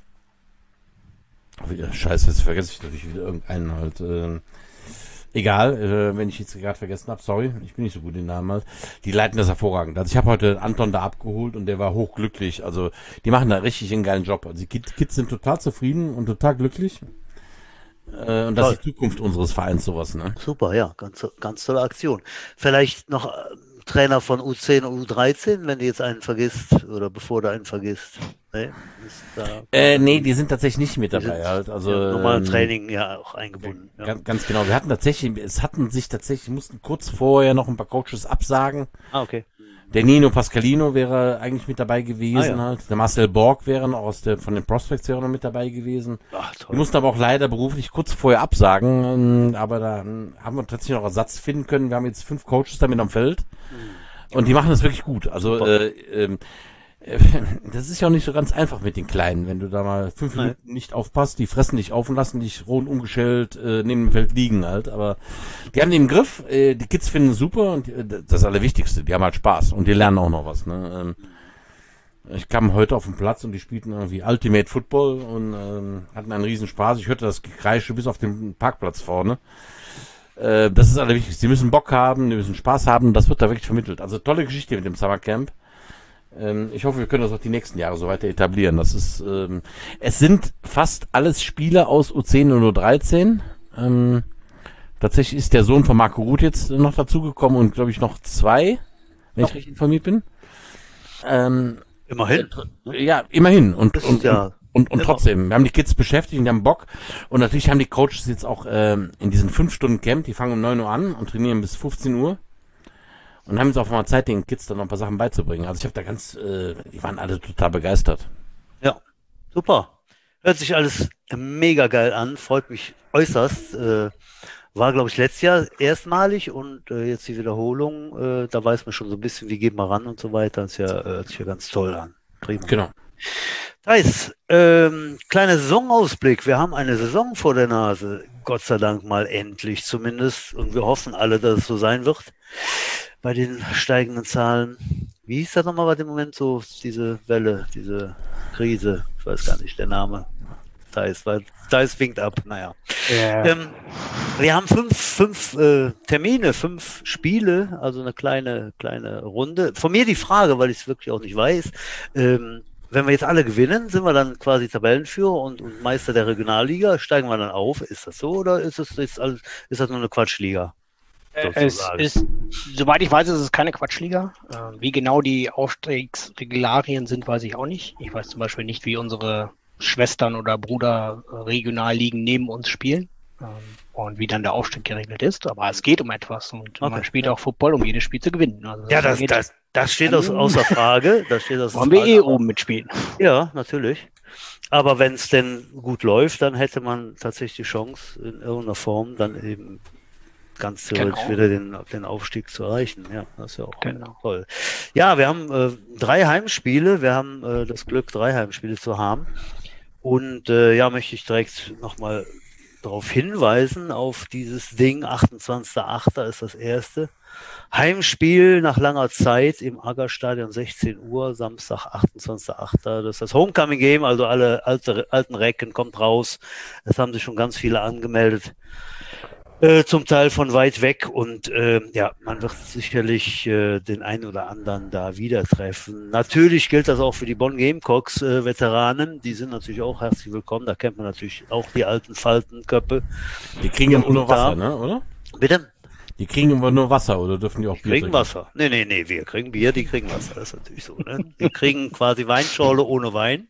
Oh, wieder, scheiße, jetzt vergesse ich natürlich wieder irgendeinen halt. Äh, egal, äh, wenn ich jetzt gerade vergessen habe, sorry, ich bin nicht so gut in den Namen halt. Die leiten das hervorragend. Also ich habe heute Anton da abgeholt und der war hochglücklich. Also die machen da richtig einen geilen Job. Also die Kids sind total zufrieden und total glücklich. Äh, und das Toll. ist die Zukunft unseres Vereins, sowas, ne? Super, ja, ganz, ganz tolle Aktion. Vielleicht noch äh, Trainer von U zehn und U dreizehn, wenn du jetzt einen vergisst oder bevor du einen vergisst. Nee, ist da Äh, gerade nee, die, die sind tatsächlich nicht mit die dabei sind halt. Also ja, im normalen ähm, Training ja auch eingebunden. Ja. ganz, ganz genau. Wir hatten tatsächlich, es hatten sich tatsächlich, mussten kurz vorher noch ein paar Coaches absagen. Ah, okay. Der Nino Pascalino wäre eigentlich mit dabei gewesen Ah, ja. halt. Der Marcel Borg wäre noch aus der, von den Prospects wäre noch mit dabei gewesen. Ach, Die toll. mussten aber auch leider beruflich kurz vorher absagen. ähm, Aber da ähm, haben wir tatsächlich noch Ersatz finden können. Wir haben jetzt fünf Coaches damit am Feld. Und die machen das wirklich gut. Also, Super. äh, ähm, äh, das ist ja auch nicht so ganz einfach mit den Kleinen, wenn du da mal fünf Nein. Minuten nicht aufpasst. Die fressen dich auf und lassen dich roh und ungeschält äh, neben dem Feld liegen halt. Aber die haben den im Griff. Äh, die Kids finden es super und äh, das Allerwichtigste, die haben halt Spaß und die lernen auch noch was. Ne? Ähm, ich kam heute auf den Platz und die spielten irgendwie Ultimate Football und ähm, hatten einen riesen Spaß. Ich hörte das Gekreische bis auf den Parkplatz vorne. Äh, das ist allerwichtigste. Sie müssen Bock haben, die müssen Spaß haben. Das wird da wirklich vermittelt. Also tolle Geschichte mit dem Summercamp. Ähm, ich hoffe, wir können das auch die nächsten Jahre so weiter etablieren. Das ist, ähm, es sind fast alles Spieler aus U zehn und U dreizehn. Ähm, tatsächlich ist der Sohn von Marco Ruth jetzt noch dazugekommen und glaube ich noch zwei, wenn ich richtig informiert bin. Ähm, Immerhin. ja, immerhin. Und, Das ist und, ja und, und immer. trotzdem, wir haben die Kids beschäftigt und die haben Bock. Und natürlich haben die Coaches jetzt auch ähm, in diesen fünf Stunden Camp, die fangen um neun Uhr an und trainieren bis fünfzehn Uhr. Und haben jetzt auch mal Zeit, den Kids dann noch ein paar Sachen beizubringen. Also ich habe da ganz, äh, die waren alle total begeistert. Ja, super. Hört sich alles mega geil an, freut mich äußerst. Äh, war, glaube ich, letztes Jahr erstmalig und äh, jetzt die Wiederholung. Äh, da weiß man schon so ein bisschen, wie geht man ran und so weiter. Das ist ja, äh, hört sich ja ganz toll an. Prima. Genau. Thais, ähm, kleiner Saisonausblick. Wir haben eine Saison vor der Nase. Gott sei Dank mal endlich zumindest. Und wir hoffen alle, dass es so sein wird. Bei den steigenden Zahlen. Wie hieß das nochmal bei dem Moment so, diese Welle, diese Krise? Ich weiß gar nicht, der Name. Thais, weil Thais winkt ab. Naja. Ja. Ähm, wir haben fünf, fünf äh, Termine, fünf Spiele, also eine kleine, kleine Runde. Von mir die Frage, weil ich es wirklich auch nicht weiß. Ähm, wenn wir jetzt alle gewinnen, sind wir dann quasi Tabellenführer und, und Meister der Regionalliga. Steigen wir dann auf? Ist das so oder ist das jetzt alles, ist das nur eine Quatschliga? Es sozusagen? ist, soweit ich weiß, ist es keine Quatschliga. Äh, Wie genau die Aufstiegsregularien sind, weiß ich auch nicht. Ich weiß zum Beispiel nicht, wie unsere Schwestern oder Bruder äh, Regionalligen neben uns spielen ähm, und wie dann der Aufstieg geregelt ist. Aber es geht um etwas und Okay, man spielt ja. auch Football, um jedes Spiel zu gewinnen. Also Ja, das, geht- das, das steht aus, außer Frage. Das steht außer wollen wir Frage, eh aber- oben mitspielen. Ja, natürlich. Aber wenn es denn gut läuft, dann hätte man tatsächlich die Chance, in irgendeiner Form dann eben ganz theoretisch Genau. wieder den, den Aufstieg zu erreichen. Ja, das ist ja auch Genau. toll. Ja, wir haben äh, drei Heimspiele. Wir haben äh, das Glück, drei Heimspiele zu haben. Und äh, ja, möchte ich direkt nochmal darauf hinweisen, auf dieses Ding. achtundzwanzigster achter ist das erste. Heimspiel nach langer Zeit im Aggerstadion, sechzehn Uhr, Samstag, achtundzwanzigster achter Das ist das Homecoming Game, also alle alte, alten Recken kommt raus. Es haben sich schon ganz viele angemeldet. Äh, zum Teil von weit weg und äh, ja, man wird sicherlich äh, den einen oder anderen da wieder treffen. Natürlich gilt das auch für die Bonn Gamecocks äh, Veteranen, die sind natürlich auch herzlich willkommen, da kennt man natürlich auch die alten Faltenköpfe. Die kriegen Ja, immer nur und da- Wasser, ne, oder? Bitte? Die kriegen immer nur Wasser oder dürfen die auch Die Bier kriegen trinken? Wasser. Nee, nee, nee, wir kriegen Bier, die kriegen Wasser, das ist natürlich so. Ne? Wir kriegen quasi Weinschorle ohne Wein.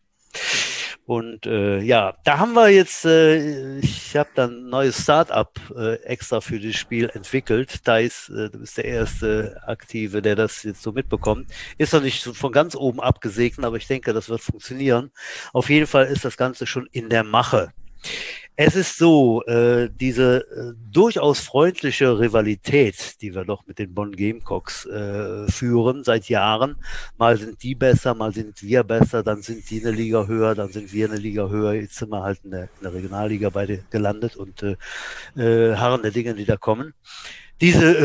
Und äh, ja, da haben wir jetzt, äh, ich habe dann ein neues Start-up äh, extra für das Spiel entwickelt. Thais, äh, du bist der erste Aktive, der das jetzt so mitbekommt. Ist noch nicht so von ganz oben abgesegnet, aber ich denke, das wird funktionieren. Auf jeden Fall ist das Ganze schon in der Mache. Es ist so, äh, diese äh, durchaus freundliche Rivalität, die wir doch mit den Bonn Gamecocks äh, führen seit Jahren. Mal sind die besser, mal sind wir besser, dann sind die eine Liga höher, dann sind wir eine Liga höher. Jetzt sind wir halt in der, in der Regionalliga beide gelandet und äh, äh, harren der Dinge, die da kommen. Diese äh,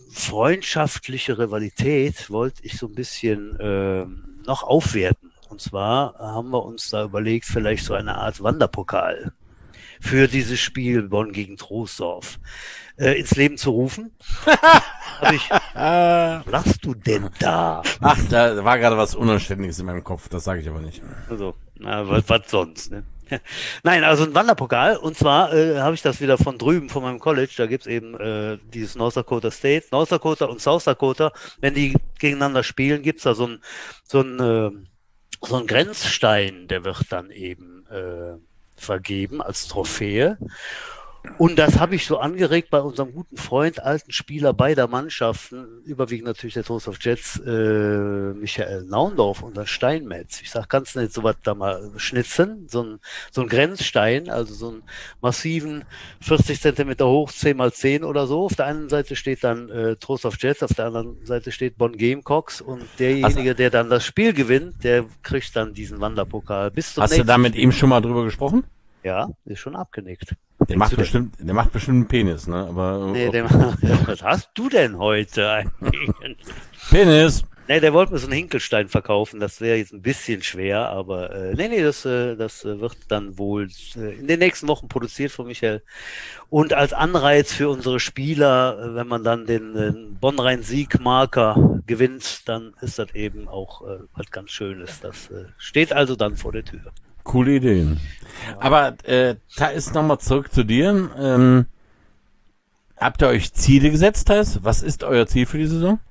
freundschaftliche Rivalität wollte ich so ein bisschen äh, noch aufwerten. Und zwar haben wir uns da überlegt, vielleicht so eine Art Wanderpokal für dieses Spiel Bonn gegen Troisdorf äh, ins Leben zu rufen. Hab ich, was lachst du denn da? Ach, da war gerade was Unanständiges in meinem Kopf, das sage ich aber nicht. Also, na, was, was sonst, ne? Nein, also ein Wanderpokal. Und zwar äh, habe ich das wieder von drüben, von meinem College. Da gibt's eben äh, dieses North Dakota State. North Dakota und South Dakota, wenn die gegeneinander spielen, gibt's da so ein so ein, äh, so ein Grenzstein, der wird dann eben äh, vergeben als Trophäe. Und das habe ich so angeregt bei unserem guten Freund, alten Spieler beider Mannschaften, überwiegend natürlich der Troisdorf Jets, äh, Michael Naundorf und der Steinmetz. Ich sag, kannst du nicht sowas da mal schnitzen? So ein, so ein Grenzstein, also so einen massiven vierzig Zentimeter hoch, zehn mal zehn oder so. Auf der einen Seite steht dann äh, Troisdorf Jets, auf der anderen Seite steht Bonn Gamecocks und derjenige, der dann das Spiel gewinnt, der kriegt dann diesen Wanderpokal. Bis zum Hast du da mit ihm schon mal drüber gesprochen? Ja, ist schon abgenickt. Der macht bestimmt, der macht bestimmt einen Penis, ne? Aber Nee, der, was hast du denn heute eigentlich? Penis. Nee, der wollte mir so einen Hinkelstein verkaufen. Das wäre jetzt ein bisschen schwer, aber äh, nee, nee, das, äh, das äh, wird dann wohl äh, in den nächsten Wochen produziert von Michael. Und als Anreiz für unsere Spieler, äh, wenn man dann den äh, Bonn-Rhein-Sieg-Marker gewinnt, dann ist das eben auch äh, was ganz Schönes. Das äh, steht also dann vor der Tür. Coole Ideen. Aber äh, da ist nochmal zurück zu dir. Ähm, habt ihr euch Ziele gesetzt, Thais? Was ist euer Ziel für die Saison?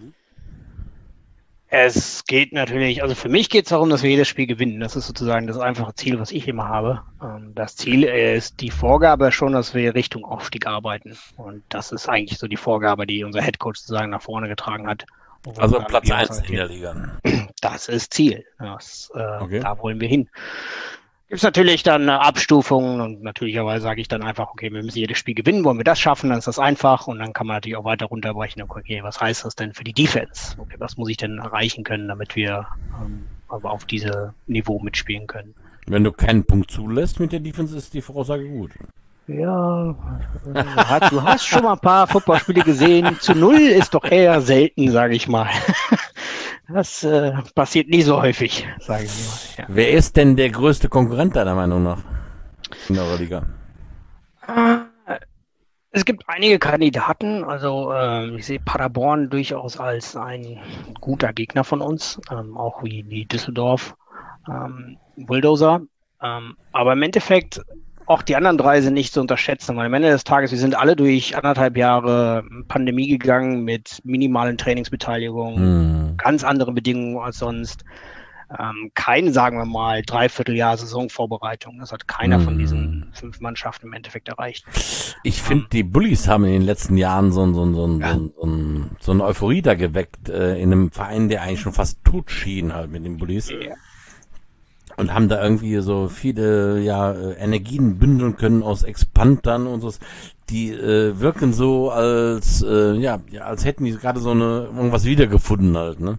Es geht natürlich, also für mich geht es darum, dass wir jedes Spiel gewinnen. Das ist sozusagen das einfache Ziel, was ich immer habe. Das Ziel ist die Vorgabe schon, dass wir Richtung Aufstieg arbeiten. Und das ist eigentlich so die Vorgabe, die unser Headcoach sozusagen nach vorne getragen hat. Also Platz eins in der Liga. Das ist Ziel. Das, äh, okay. Da wollen wir hin. Gibt es natürlich dann Abstufungen und natürlicherweise sage ich dann einfach, okay, wir müssen jedes Spiel gewinnen, wollen wir das schaffen, dann ist das einfach und dann kann man natürlich auch weiter runterbrechen, okay, was heißt das denn für die Defense? Okay, was muss ich denn erreichen können, damit wir ähm, aber auf diesem Niveau mitspielen können? Wenn du keinen Punkt zulässt mit der Defense, ist die Voraussage gut. Ja, du hast schon mal ein paar Footballspiele gesehen. Zu null ist doch eher selten, sage ich mal. Das äh, passiert nie so häufig, sage ich mal. Ja. Wer ist denn der größte Konkurrent deiner Meinung nach in eurer Liga? Es gibt einige Kandidaten. Also äh, ich sehe Paderborn durchaus als ein guter Gegner von uns, ähm, auch wie, wie Düsseldorf, ähm, Bulldozer. Ähm, aber im Endeffekt auch die anderen drei sind nicht zu unterschätzen, weil am Ende des Tages, wir sind alle durch anderthalb Jahre Pandemie gegangen mit minimalen Trainingsbeteiligungen, hm. ganz andere Bedingungen als sonst. Ähm, kein, sagen wir mal, Dreivierteljahr Saisonvorbereitung. Das hat keiner hm. von diesen fünf Mannschaften im Endeffekt erreicht. Ich finde, um, die Bullies haben in den letzten Jahren so, so, so, ja. so, so, so eine Euphorie da geweckt, äh, in einem Verein, der eigentlich schon fast tot schien halt mit den Bullies. Ja. Und haben da irgendwie so viele ja Energien bündeln können aus Expandern und so. Die äh, wirken so, als äh, ja, als hätten die gerade so eine irgendwas wiedergefunden halt, ne?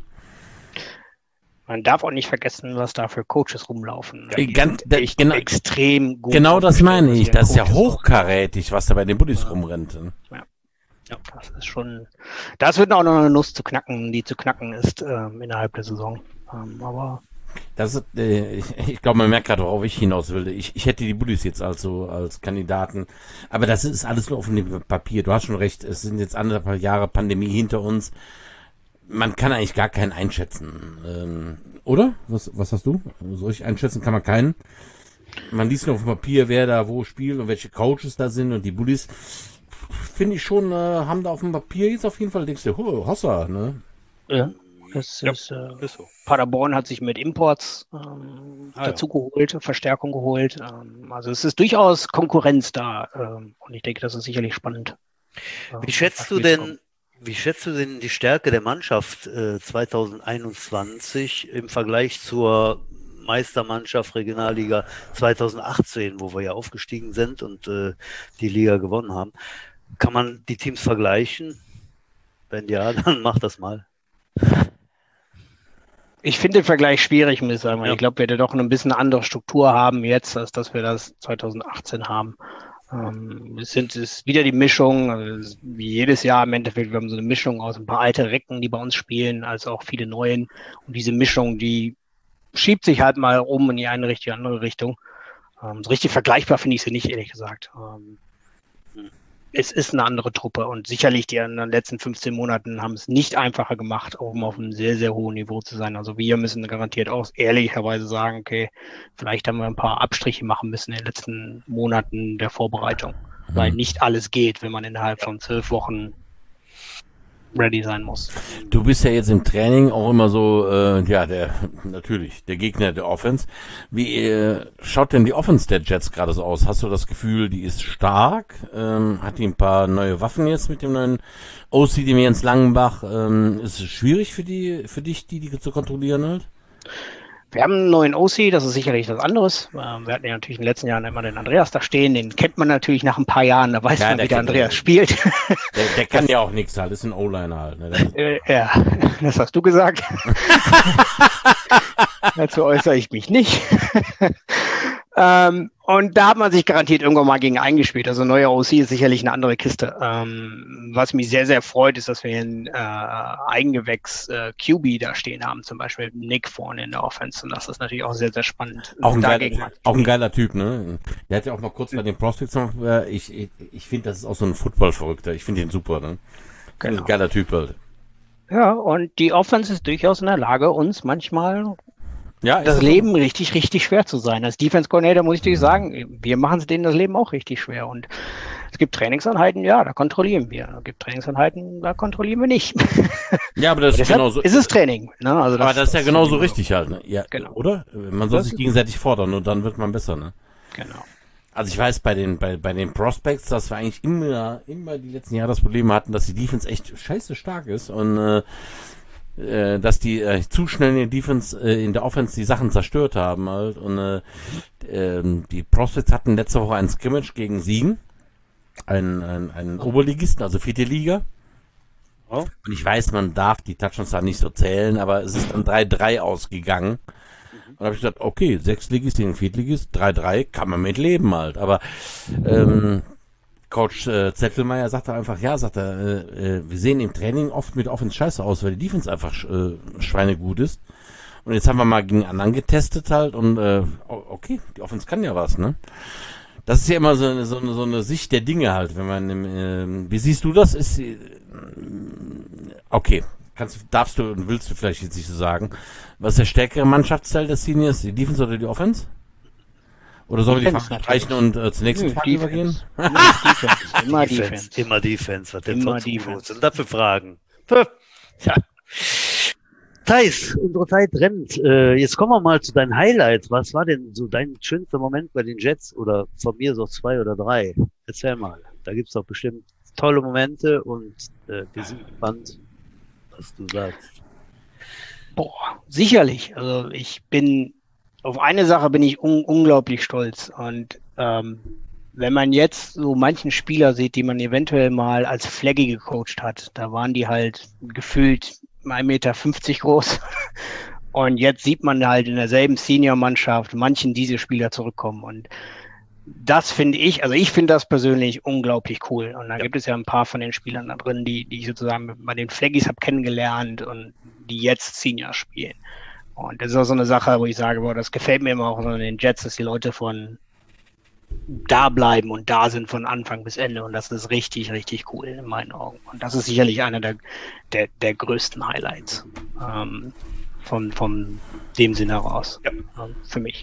Man darf auch nicht vergessen, was da für Coaches rumlaufen. Die Ganz, sind echt genau, extrem gut. Genau das meine ich. Das ist ja hochkarätig, was da bei den Bullies ja. rumrennt. Ne? Ja. Ja, das ist schon. Das wird auch noch eine Nuss zu knacken, die zu knacken ist ähm, innerhalb der Saison. Ähm, aber Das ist, äh, ich, ich glaube, man merkt gerade, worauf ich hinaus will. Ich, ich hätte die Bullies jetzt also als Kandidaten. Aber das ist alles nur auf dem Papier. Du hast schon recht, es sind jetzt anderthalb Jahre Pandemie hinter uns. Man kann eigentlich gar keinen einschätzen. Ähm, oder? Was, was hast du? So richtig einschätzen kann man keinen. Man liest nur auf dem Papier, wer da wo spielt und welche Coaches da sind. Und die Bullies, finde ich schon, äh, haben da auf dem Papier jetzt auf jeden Fall, denkst du, oh, Hossa, ne? Ja. Das ja, ist, äh, ist so. Paderborn hat sich mit Imports ähm, ah, dazu ja. geholt, Verstärkung geholt. Ähm, also es ist durchaus Konkurrenz da. Ähm, und ich denke, das ist sicherlich spannend. Wie schätzt du denn, wie schätzt du denn die Stärke der Mannschaft äh, zwanzig einundzwanzig im Vergleich zur Meistermannschaft Regionalliga zwanzig achtzehn, wo wir ja aufgestiegen sind und äh, die Liga gewonnen haben? Kann man die Teams vergleichen? Wenn ja, dann mach das mal. Ich finde den Vergleich schwierig, muss ich sagen. Ja. Ich glaube, wir werden doch eine bisschen andere Struktur haben jetzt, als dass wir das zwanzig achtzehn haben. Ähm, es sind es ist wieder die Mischung, also wie jedes Jahr im Endeffekt, wir haben so eine Mischung aus ein paar alte Recken, die bei uns spielen, als auch viele neuen. Und diese Mischung, die schiebt sich halt mal um in die eine Richtung, die andere Richtung. Ähm, so richtig vergleichbar finde ich sie nicht, ehrlich gesagt. Ähm, es ist eine andere Truppe und sicherlich die in den letzten fünfzehn Monaten haben es nicht einfacher gemacht, um auf einem sehr, sehr hohen Niveau zu sein. Also wir müssen garantiert auch ehrlicherweise sagen, okay, vielleicht haben wir ein paar Abstriche machen müssen in den letzten Monaten der Vorbereitung, mhm. weil nicht alles geht, wenn man innerhalb von zwölf Wochen ready sein muss. Du bist ja jetzt im Training auch immer so, äh, ja, der natürlich, der Gegner der Offense. Wie äh, schaut denn die Offense der Jets gerade so aus? Hast du das Gefühl, die ist stark? Ähm, hat die ein paar neue Waffen jetzt mit dem neuen O C, dem Jens Langenbach? Ähm, ist es schwierig für die, für dich, die, die zu kontrollieren halt? Wir haben einen neuen O C, das ist sicherlich was anderes. Wir hatten ja natürlich in den letzten Jahren immer den Andreas da stehen, den kennt man natürlich nach ein paar Jahren, da weiß ja, man, der wie der Andreas der, spielt. Der, der kann das, ja auch nichts halt, ist ein O-Liner halt. Ne? Äh, ja, das hast du gesagt. Dazu äußere ich mich nicht. ähm, und da hat man sich garantiert irgendwann mal gegen eingespielt. Also neuer O C ist sicherlich eine andere Kiste. Ähm, was mich sehr, sehr freut, ist, dass wir einen äh, Eigengewächs äh, Q B da stehen haben, zum Beispiel Nick vorne in der Offense. Und das ist natürlich auch sehr, sehr spannend. Auch ein, geiler, auch ein geiler Typ, ne? Der hat ja auch mal kurz bei den Prospects noch, äh, ich, ich, ich finde, das ist auch so ein Football-Verrückter. Ich finde ihn super, ne? Genau. Ein geiler Typ halt. Ja, und die Offense ist durchaus in der Lage, uns manchmal ja, das Leben so richtig, richtig schwer zu sein. Als Defense Coordinator muss ich dir sagen, wir machen es denen das Leben auch richtig schwer. Und es gibt Trainingseinheiten, ja, da kontrollieren wir. Es gibt Trainingseinheiten, da kontrollieren wir nicht. Ja, aber das aber ist genauso. Ist es Training, ne? Also das, aber das ist ja genauso richtig halt, ne? Ja, genau. Oder? Man soll das sich gegenseitig fordern und dann wird man besser, ne? Genau. Also ich weiß bei den bei bei den Prospects, dass wir eigentlich immer immer die letzten Jahre das Problem hatten, dass die Defense echt scheiße stark ist und äh, äh, dass die äh, zu schnell in der Defense äh, in der Offense die Sachen zerstört haben halt und äh, äh, die Prospects hatten letzte Woche ein Scrimmage gegen Siegen, einen einen, einen Oberligisten, also vierte Liga. Oh. Und ich weiß, man darf die Touchdowns da nicht so zählen, aber es ist dann drei drei ausgegangen. Und habe ich gesagt, okay, Sechstligist gegen Viertligist, drei drei, kann man mit leben halt. Aber ähm, Coach äh, Zettelmeier sagte einfach, ja, sagt er, äh, wir sehen im Training oft mit Offense scheiße aus, weil die Defense einfach äh, schweinegut ist. Und jetzt haben wir mal gegen anderen getestet halt und äh, okay, die Offense kann ja was, ne? Das ist ja immer so eine, so eine, so eine Sicht der Dinge halt, wenn man, im, äh, wie siehst du das? Ist äh, okay. Kannst, darfst du und willst du vielleicht jetzt nicht so sagen, was ist der stärkere Mannschaftsteil des Seniors, die Defense oder die Offense? Oder sollen wir die Fragen reichen und äh, zur nächsten Frage übergehen? Immer Defense. Immer Defense. Was denn immer Defense. Was sind das für Fragen? Ja. Thais, unsere Zeit rennt. Äh, jetzt kommen wir mal zu deinen Highlights. Was war denn so dein schönster Moment bei den Jets? Oder von mir so zwei oder drei? Erzähl mal. Da gibt's doch bestimmt tolle Momente und äh, wir sind gespannt, was du sagst. Boah, sicherlich. Also ich bin, auf eine Sache bin ich un- unglaublich stolz. Und ähm, wenn man jetzt so manchen Spieler sieht, die man eventuell mal als Flaggy gecoacht hat, da waren die halt gefühlt ein Meter fünfzig groß. Und jetzt sieht man halt in derselben Senior-Mannschaft manchen diese Spieler zurückkommen. Und das finde ich, also ich finde das persönlich unglaublich cool. Und da ja. gibt es ja ein paar von den Spielern da drin, die, die ich sozusagen bei den Flaggies habe kennengelernt und die jetzt Senior spielen. Und das ist auch so eine Sache, wo ich sage, boah, das gefällt mir immer auch so in den Jets, dass die Leute von da bleiben und da sind von Anfang bis Ende. Und das ist richtig, richtig cool in meinen Augen. Und das ist sicherlich einer der, der, der größten Highlights ähm, von, von dem Sinne heraus ja. ähm, für mich.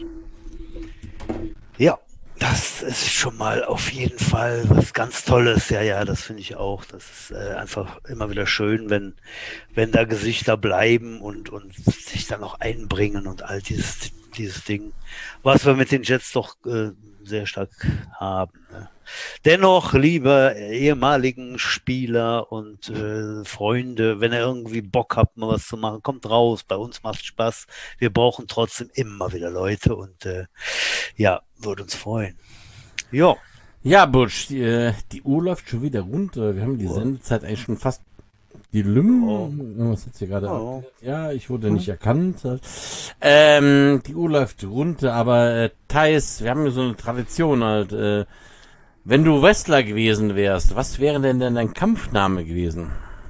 Ja. Das ist schon mal auf jeden Fall was ganz Tolles. Ja, ja, das finde ich auch. Das ist äh, einfach immer wieder schön, wenn, wenn da Gesichter bleiben und, und sich dann auch einbringen und all dieses, dieses Ding, was wir mit den Jets doch äh, sehr stark haben. Ne? Dennoch, liebe ehemaligen Spieler und äh, Freunde, wenn ihr irgendwie Bock habt, mal was zu machen, kommt raus. Bei uns macht Spaß. Wir brauchen trotzdem immer wieder Leute und äh, ja, würde uns freuen. Jo. Ja, Butch, die, äh, die Uhr läuft schon wieder runter. Wir haben die oh. Sendezeit eigentlich schon fast die Lüm. Oh. Was hat hier gerade? Oh. Ja, ich wurde nicht erkannt. Ähm, die Uhr läuft runter, aber äh, Thais, wir haben ja so eine Tradition halt. Äh, Wenn du Wrestler gewesen wärst, was wäre denn denn dein Kampfname gewesen?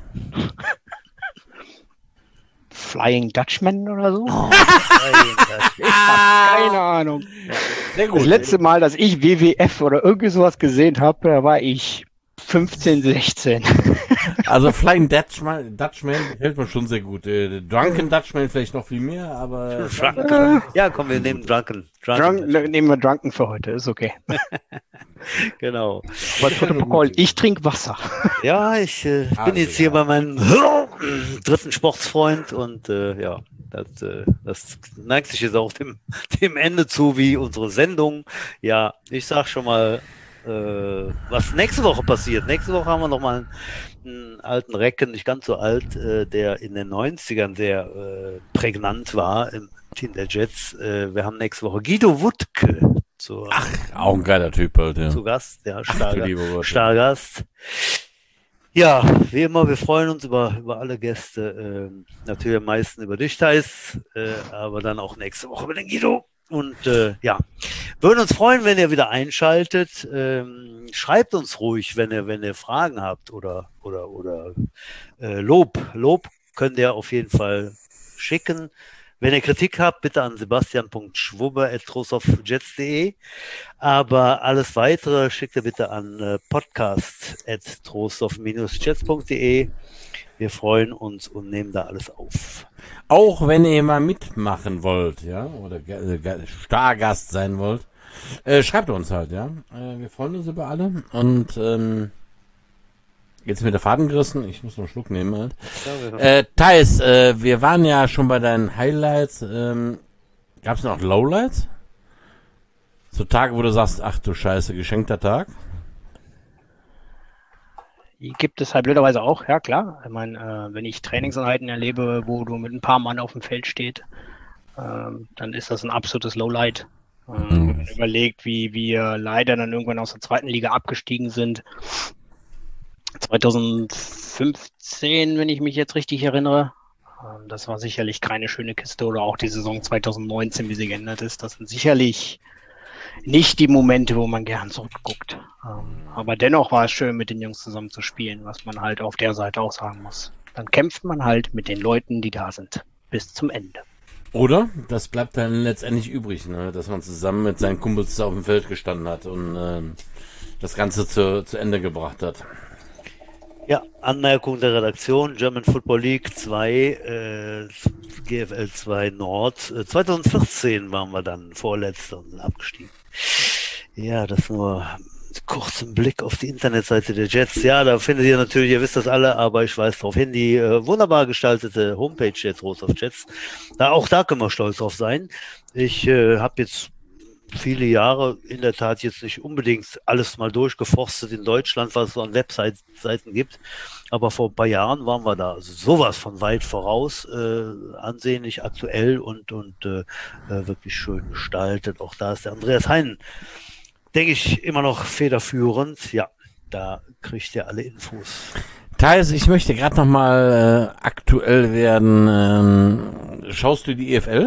Flying Dutchman oder so? Oh, Flying Keine Ahnung. Sehr gut. Das letzte Mal, dass ich W W F oder irgendwie sowas gesehen habe, da war ich fünfzehn, sechzehn. Also Flying Dutchman, Dutchman gefällt mir schon sehr gut. Äh, Drunken Dutchman vielleicht noch viel mehr, aber... Drunken. Ja, komm, wir nehmen Drunken. Drunken. Drunk, nehmen wir Drunken für heute, ist okay. Genau. Aber Protokoll, ich trinke Wasser. Ja, ich äh, Also, bin jetzt hier ja. bei meinem dritten Sportsfreund und äh, ja, das, äh, das neigt sich jetzt auch dem, dem Ende zu, wie unsere Sendung. Ja, ich sag schon mal, äh, was nächste Woche passiert. Nächste Woche haben wir nochmal einen, einen alten Recken, nicht ganz so alt, äh, der in den neunzigern sehr äh, prägnant war im Team der Jets. Äh, wir haben nächste Woche Guido Wuttke zur, Ach, auch ein geiler Typ halt, ja. zu Gast, ja, Ach, du Stargast. lieber Gott. Stargast. Ja, wie immer, wir freuen uns über, über alle Gäste. Ähm, natürlich am meisten über dich, Thais, äh, aber dann auch nächste Woche über den Guido. Und äh, ja, würden uns freuen, wenn ihr wieder einschaltet. Ähm, schreibt uns ruhig, wenn ihr, wenn ihr Fragen habt oder, oder, oder äh, Lob. Lob könnt ihr auf jeden Fall schicken. Wenn ihr Kritik habt, bitte an sebastian punkt schwubbe at trostorfjets punkt de. Aber alles weitere schickt ihr bitte an äh, podcast at trostorf jets punkt de. Wir freuen uns und nehmen da alles auf. Auch wenn ihr mal mitmachen wollt, ja, oder ge- ge- Stargast sein wollt, äh, schreibt uns halt, ja. Äh, wir freuen uns über alle und ähm, jetzt mit der Faden gerissen, ich muss noch einen Schluck nehmen halt. Ja, Äh, Thais, äh, wir waren ja schon bei deinen Highlights. Ähm, Gab es noch Lowlights? So Tage, wo du sagst, ach du Scheiße, geschenkter Tag? Die gibt es halt blöderweise auch, ja klar. Ich meine, äh, wenn ich Trainingseinheiten erlebe, wo du mit ein paar Mann auf dem Feld steht, ähm, dann ist das ein absolutes Lowlight. Ähm, Mhm. Wenn man überlegt, wie wir leider dann irgendwann aus der zweiten Liga abgestiegen sind. zweitausendfünfzehn, wenn ich mich jetzt richtig erinnere. Ähm, das war sicherlich keine schöne Kiste, oder auch die Saison zweitausendneunzehn, wie sie geändert ist. Das sind sicherlich nicht die Momente, wo man gern zurückguckt. Ähm, aber dennoch war es schön, mit den Jungs zusammen zu spielen, was man halt auf der Seite auch sagen muss. Dann kämpft man halt mit den Leuten, die da sind, bis zum Ende. Oder? Das bleibt dann letztendlich übrig, ne? Dass man zusammen mit seinen Kumpels auf dem Feld gestanden hat und ähm, das Ganze zu, zu Ende gebracht hat. Ja, Anmerkung der Redaktion, German Football League zwei, äh, G F L zwei Nord. Äh, zweitausendvierzehn waren wir dann Vorletzter und sind abgestiegen. Ja, das nur kurz ein Blick auf die Internetseite der Jets. Ja, da findet ihr natürlich, ihr wisst das alle, aber ich weise darauf hin, die äh, wunderbar gestaltete Homepage der Trostorf Jets. Da, auch da können wir stolz drauf sein. Ich äh, habe jetzt viele Jahre in der Tat jetzt nicht unbedingt alles mal durchgeforstet in Deutschland, was es so an Webseiten gibt. Aber vor ein paar Jahren waren wir da sowas von weit voraus, äh, ansehnlich, aktuell und, und äh, wirklich schön gestaltet. Auch da ist der Andreas Hein, denke ich, immer noch federführend. Ja, da kriegt ihr alle Infos. Thais, ich möchte gerade nochmal äh, aktuell werden. Ähm, schaust du die E F L?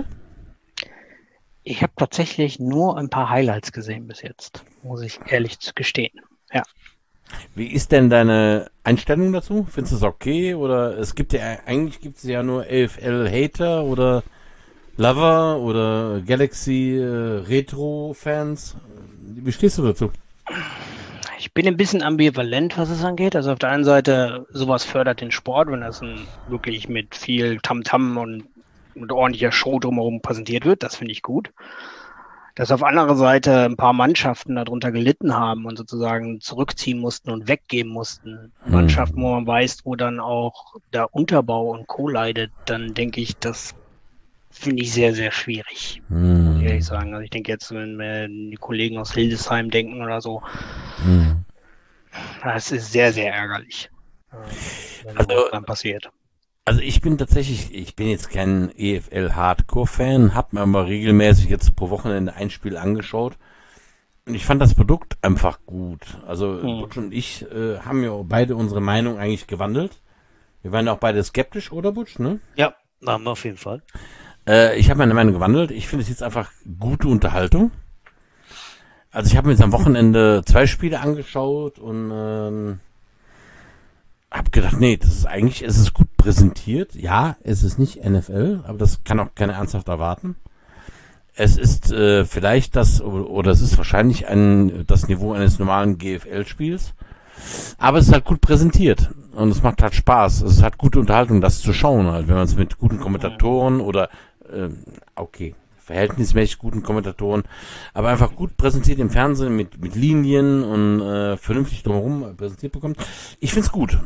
Ich habe tatsächlich nur ein paar Highlights gesehen bis jetzt, muss ich ehrlich gestehen. Ja. Wie ist denn deine Einstellung dazu? Findest du es okay? Oder es gibt ja, eigentlich gibt es ja nur E F L-Hater oder Lover oder Galaxy äh, Retro-Fans. Wie stehst du dazu? Ich bin ein bisschen ambivalent, was es angeht. Also auf der einen Seite, sowas fördert den Sport, wenn das ein, wirklich mit viel Tamtam und mit ordentlicher Show drumherum präsentiert wird. Das finde ich gut. Dass auf anderer Seite ein paar Mannschaften darunter gelitten haben und sozusagen zurückziehen mussten und weggeben mussten. Hm. Mannschaften, wo man weiß, wo dann auch der Unterbau und Co. leidet, dann denke ich, das finde ich sehr, sehr schwierig. Hm. Muss ich ehrlich sagen. Also ich denke jetzt, wenn wir die Kollegen aus Hildesheim denken oder so, Hm. das ist sehr, sehr ärgerlich, wenn Also- das dann passiert. Also ich bin tatsächlich, ich bin jetzt kein E F L-Hardcore-Fan, hab mir aber regelmäßig jetzt pro Wochenende ein Spiel angeschaut und ich fand das Produkt einfach gut. Also Hm. Butch und ich äh, haben ja beide unsere Meinung eigentlich gewandelt. Wir waren ja auch beide skeptisch, oder Butch, ne? Ja, haben wir auf jeden Fall. Äh, ich habe meine Meinung gewandelt. Ich finde es jetzt einfach gute Unterhaltung. Also ich habe mir jetzt am Wochenende zwei Spiele angeschaut und ähm, habe gedacht, nee, das ist eigentlich, es ist gut präsentiert. Ja, es ist nicht N F L, aber das kann auch keiner ernsthaft erwarten. Es ist äh, vielleicht das, oder, oder es ist wahrscheinlich ein, das Niveau eines normalen G F L-Spiels, aber es ist halt gut präsentiert und es macht halt Spaß. Es hat gute Unterhaltung, das zu schauen, halt, wenn man es mit guten Kommentatoren oder, äh, okay, verhältnismäßig guten Kommentatoren, aber einfach gut präsentiert im Fernsehen mit, mit Linien und äh, vernünftig drumherum präsentiert bekommt. Ich find's gut.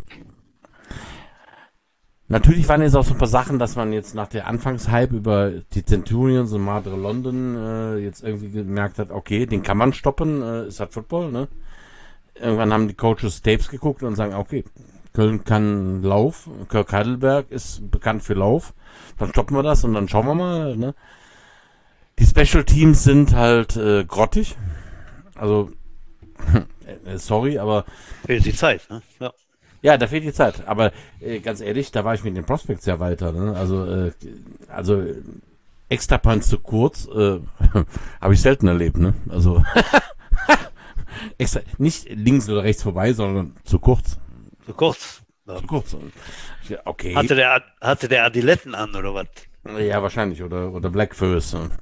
Natürlich waren jetzt auch so ein paar Sachen, dass man jetzt nach der Anfangshype über die Centurions und Madre London äh, jetzt irgendwie gemerkt hat, okay, den kann man stoppen, äh, ist halt Football, ne? Irgendwann haben die Coaches Tapes geguckt und sagen, okay, Köln kann Lauf, Kirk Heidelberg ist bekannt für Lauf, dann stoppen wir das und dann schauen wir mal, ne? Die Special Teams sind halt äh, grottig. Also, äh, sorry, aber... Fehlt die Zeit, ne? Ja. Ja, da fehlt die Zeit. Aber äh, ganz ehrlich, da war ich mit den Prospects ja weiter. Ne? Also, äh, also extra Punts zu kurz äh, habe ich selten erlebt. Ne? Also extra, nicht links oder rechts vorbei, sondern zu kurz. Zu kurz. Ja. Zu kurz. Okay. Hatte der, hatte der Adiletten an oder was? Ja, wahrscheinlich. Oder, oder Blackfurs. Ne?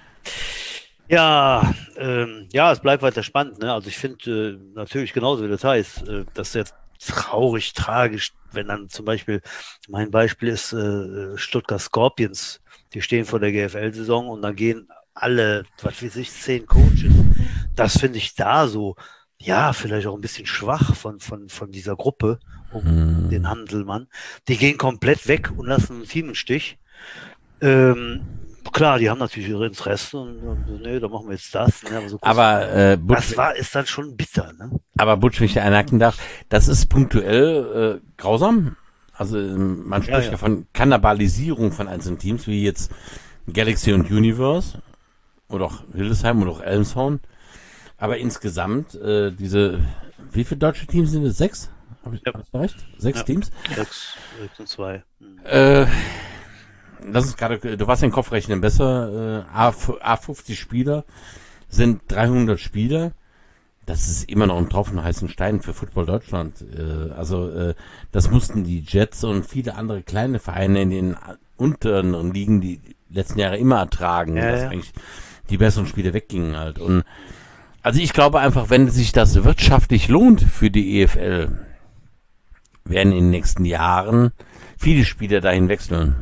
Ja, ähm, ja, es bleibt weiter spannend. Ne? Also ich finde äh, natürlich genauso wie das heißt, äh, dass jetzt traurig, tragisch, wenn dann zum Beispiel, mein Beispiel ist äh, Stuttgart Scorpions, die stehen vor der G F L-Saison und dann gehen alle, was weiß ich, zehn Coaches. Das finde ich da so, ja, vielleicht auch ein bisschen schwach von, von, von dieser Gruppe um Hm. den Handelmann. Die gehen komplett weg und lassen ein Team im Stich. Ähm, klar, die haben natürlich ihre Interessen und, und nee, da machen wir jetzt das. Ne, aber so kurz- Aber, äh, Butch, das war, ist dann schon bitter, ne? aber Butch, wenn ich da einhaken darf, das ist punktuell äh, grausam. Also ähm, man spricht ja, ja. von Kannibalisierung von einzelnen Teams, wie jetzt Galaxy und Universe oder auch Hildesheim oder auch Elmshorn. Aber insgesamt äh, diese, wie viele deutsche Teams sind es? Sechs? Habe ich Ja. hab ich recht? Sechs Ja. Teams? Sechs, sechs und zwei. Mhm. Äh, das ist gerade, du warst den Kopf rechnen besser. Äh, A, A fünfzig Spieler sind dreihundert Spieler. Das ist immer noch ein Tropfen heißen Stein für Football Deutschland. Äh, also äh, das mussten die Jets und viele andere kleine Vereine in den unteren Ligen die letzten Jahre immer ertragen, Ja, dass ja. eigentlich die besseren Spiele weggingen halt. Und also ich glaube einfach, wenn sich das wirtschaftlich lohnt für die E F L, werden in den nächsten Jahren viele Spieler dahin wechseln.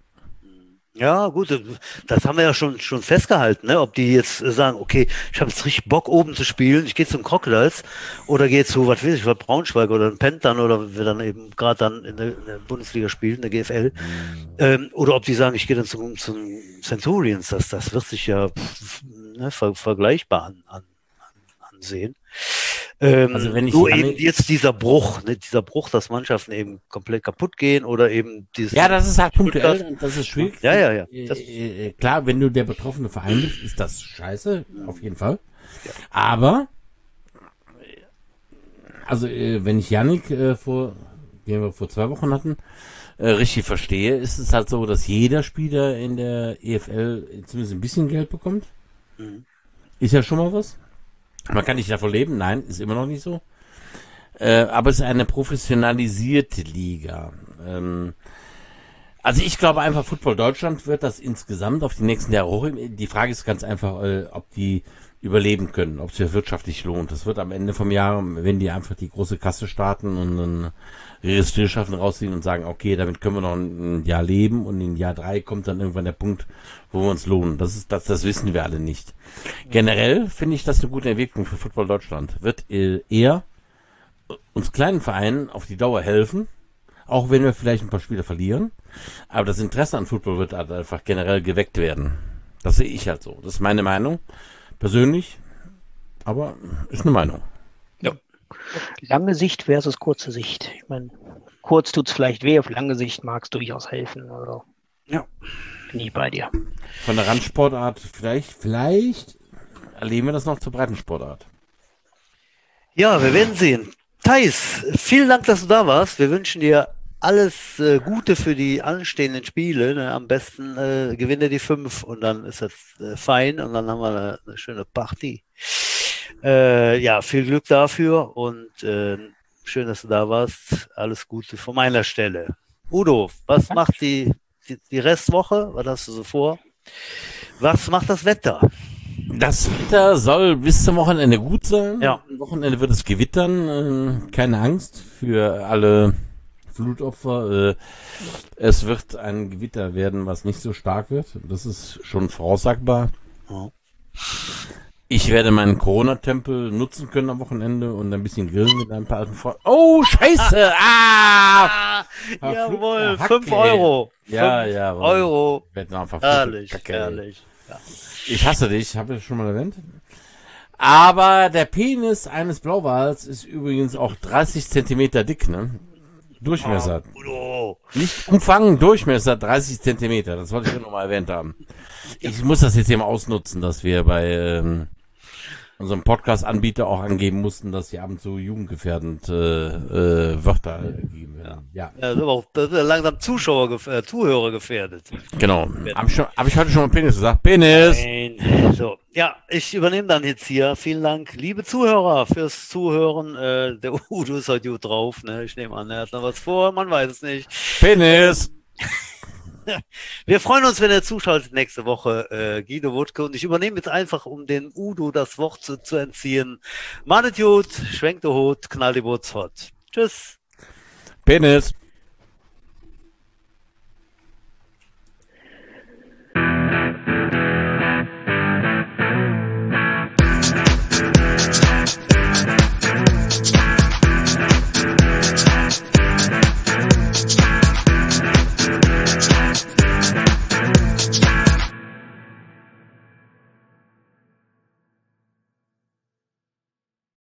Ja, gut, das haben wir ja schon schon festgehalten, ne? Ob die jetzt äh, sagen, okay, ich habe jetzt richtig Bock oben zu spielen, ich gehe zum Crocodiles oder gehe zu, was weiß ich, was Braunschweig oder ein Panthern oder wir dann eben gerade dann in der, in der Bundesliga spielen, in der G F L, ähm, oder ob die sagen, ich gehe dann zum, zum Centurions, das, das wird sich ja pff, ne, ver, vergleichbar an, an, ansehen. Ähm, Also wenn ich nur Janne- eben jetzt dieser Bruch, ne, dieser Bruch, dass Mannschaften eben komplett kaputt gehen oder eben dieses Ja, das ist halt Stuttgart- punktuell und das ist schwierig. Ja, ja, ja. Das- Äh, äh, klar, wenn du der betroffene Verein bist, ist das scheiße, auf jeden Fall. Aber, äh, also äh, wenn ich Yannick äh, vor, den wir vor zwei Wochen hatten, äh, richtig verstehe, ist es halt so, dass jeder Spieler in der E F L zumindest ein bisschen Geld bekommt. Mhm. Ist ja schon mal was. Man kann nicht davon leben, nein, ist immer noch nicht so. Äh, aber es ist eine professionalisierte Liga. Ähm, also ich glaube einfach, Football Deutschland wird das insgesamt auf die nächsten Jahre hochheben. Die Frage ist ganz einfach, äh, ob die überleben können, ob es sich wirtschaftlich lohnt. Das wird am Ende vom Jahr, wenn die einfach die große Kasse starten und dann ihre Stillschaften rausziehen und sagen, okay, damit können wir noch ein Jahr leben und in Jahr drei kommt dann irgendwann der Punkt, wo wir uns lohnen. Das ist, das, das wissen wir alle nicht. Generell finde ich das eine gute Entwicklung für Football Deutschland. Wird äh, eher uns kleinen Vereinen auf die Dauer helfen, auch wenn wir vielleicht ein paar Spiele verlieren. Aber das Interesse an Football wird halt einfach generell geweckt werden. Das sehe ich halt so. Das ist meine Meinung. Persönlich. Aber ist eine Meinung. Lange Sicht versus kurze Sicht. Ich meine, kurz tut's vielleicht weh, auf lange Sicht mag es durchaus helfen. Also, Ja. bin ich bei dir. Von der Randsportart vielleicht, vielleicht erleben wir das noch zur Breitensportart. Ja, wir werden sehen. Thais, vielen Dank, dass du da warst. Wir wünschen dir alles äh, Gute für die anstehenden Spiele. Ne? Am besten äh, gewinne die fünf und dann ist das äh, fein und dann haben wir eine, eine schöne Party. Äh, ja, viel Glück dafür und äh, schön, dass du da warst. Alles Gute von meiner Stelle. Udo, was macht die, die, die Restwoche? Was hast du so vor? Was macht das Wetter? Das Wetter soll bis zum Wochenende gut sein. Ja. Am Wochenende wird es gewittern. Äh, keine Angst für alle Flutopfer. Äh, es wird ein Gewitter werden, was nicht so stark wird. Das ist schon voraussagbar. Ja. Ich werde meinen Corona-Tempel nutzen können am Wochenende und ein bisschen grillen mit ein paar alten Freunden. Oh, scheiße! Ah! Ah, jawohl, Hacke. fünf Euro. Ja, fünf ja. Euro. Herrlich, Herrlich, herrlich. Ja. Ich hasse dich, habe ich schon mal erwähnt. Aber der Penis eines Blauwals ist übrigens auch dreißig Zentimeter dick, ne? Durchmesser. Udo. Nicht Umfang, Durchmesser dreißig Zentimeter. Das wollte ich ja nochmal erwähnt haben. Ich muss das jetzt hier mal ausnutzen, dass wir bei ähm, unserem Podcast-Anbieter auch angeben mussten, dass hier ab und zu jugendgefährdend äh, äh, Wörter gegeben werden. Ja, Ja, das ist aber auch das ist ja langsam Zuschauer, gef- äh, Zuhörer gefährdet. genau. Habe ich, schon- hab ich heute schon mal Penis gesagt? Penis! Nein. So, ja, ich übernehme dann jetzt hier. Vielen Dank, liebe Zuhörer, fürs Zuhören. Äh, der Udo ist heute gut drauf. Ne? Ich nehme an, er hat noch was vor, man weiß es nicht. Penis! Wir freuen uns, wenn ihr zuschaltet nächste Woche, äh, Guido Wuttke. Und ich übernehme jetzt einfach, um den Udo das Wort zu, zu entziehen. Manet gut, schwenkt der Hut, knall die Boots fort. Tschüss. Penis!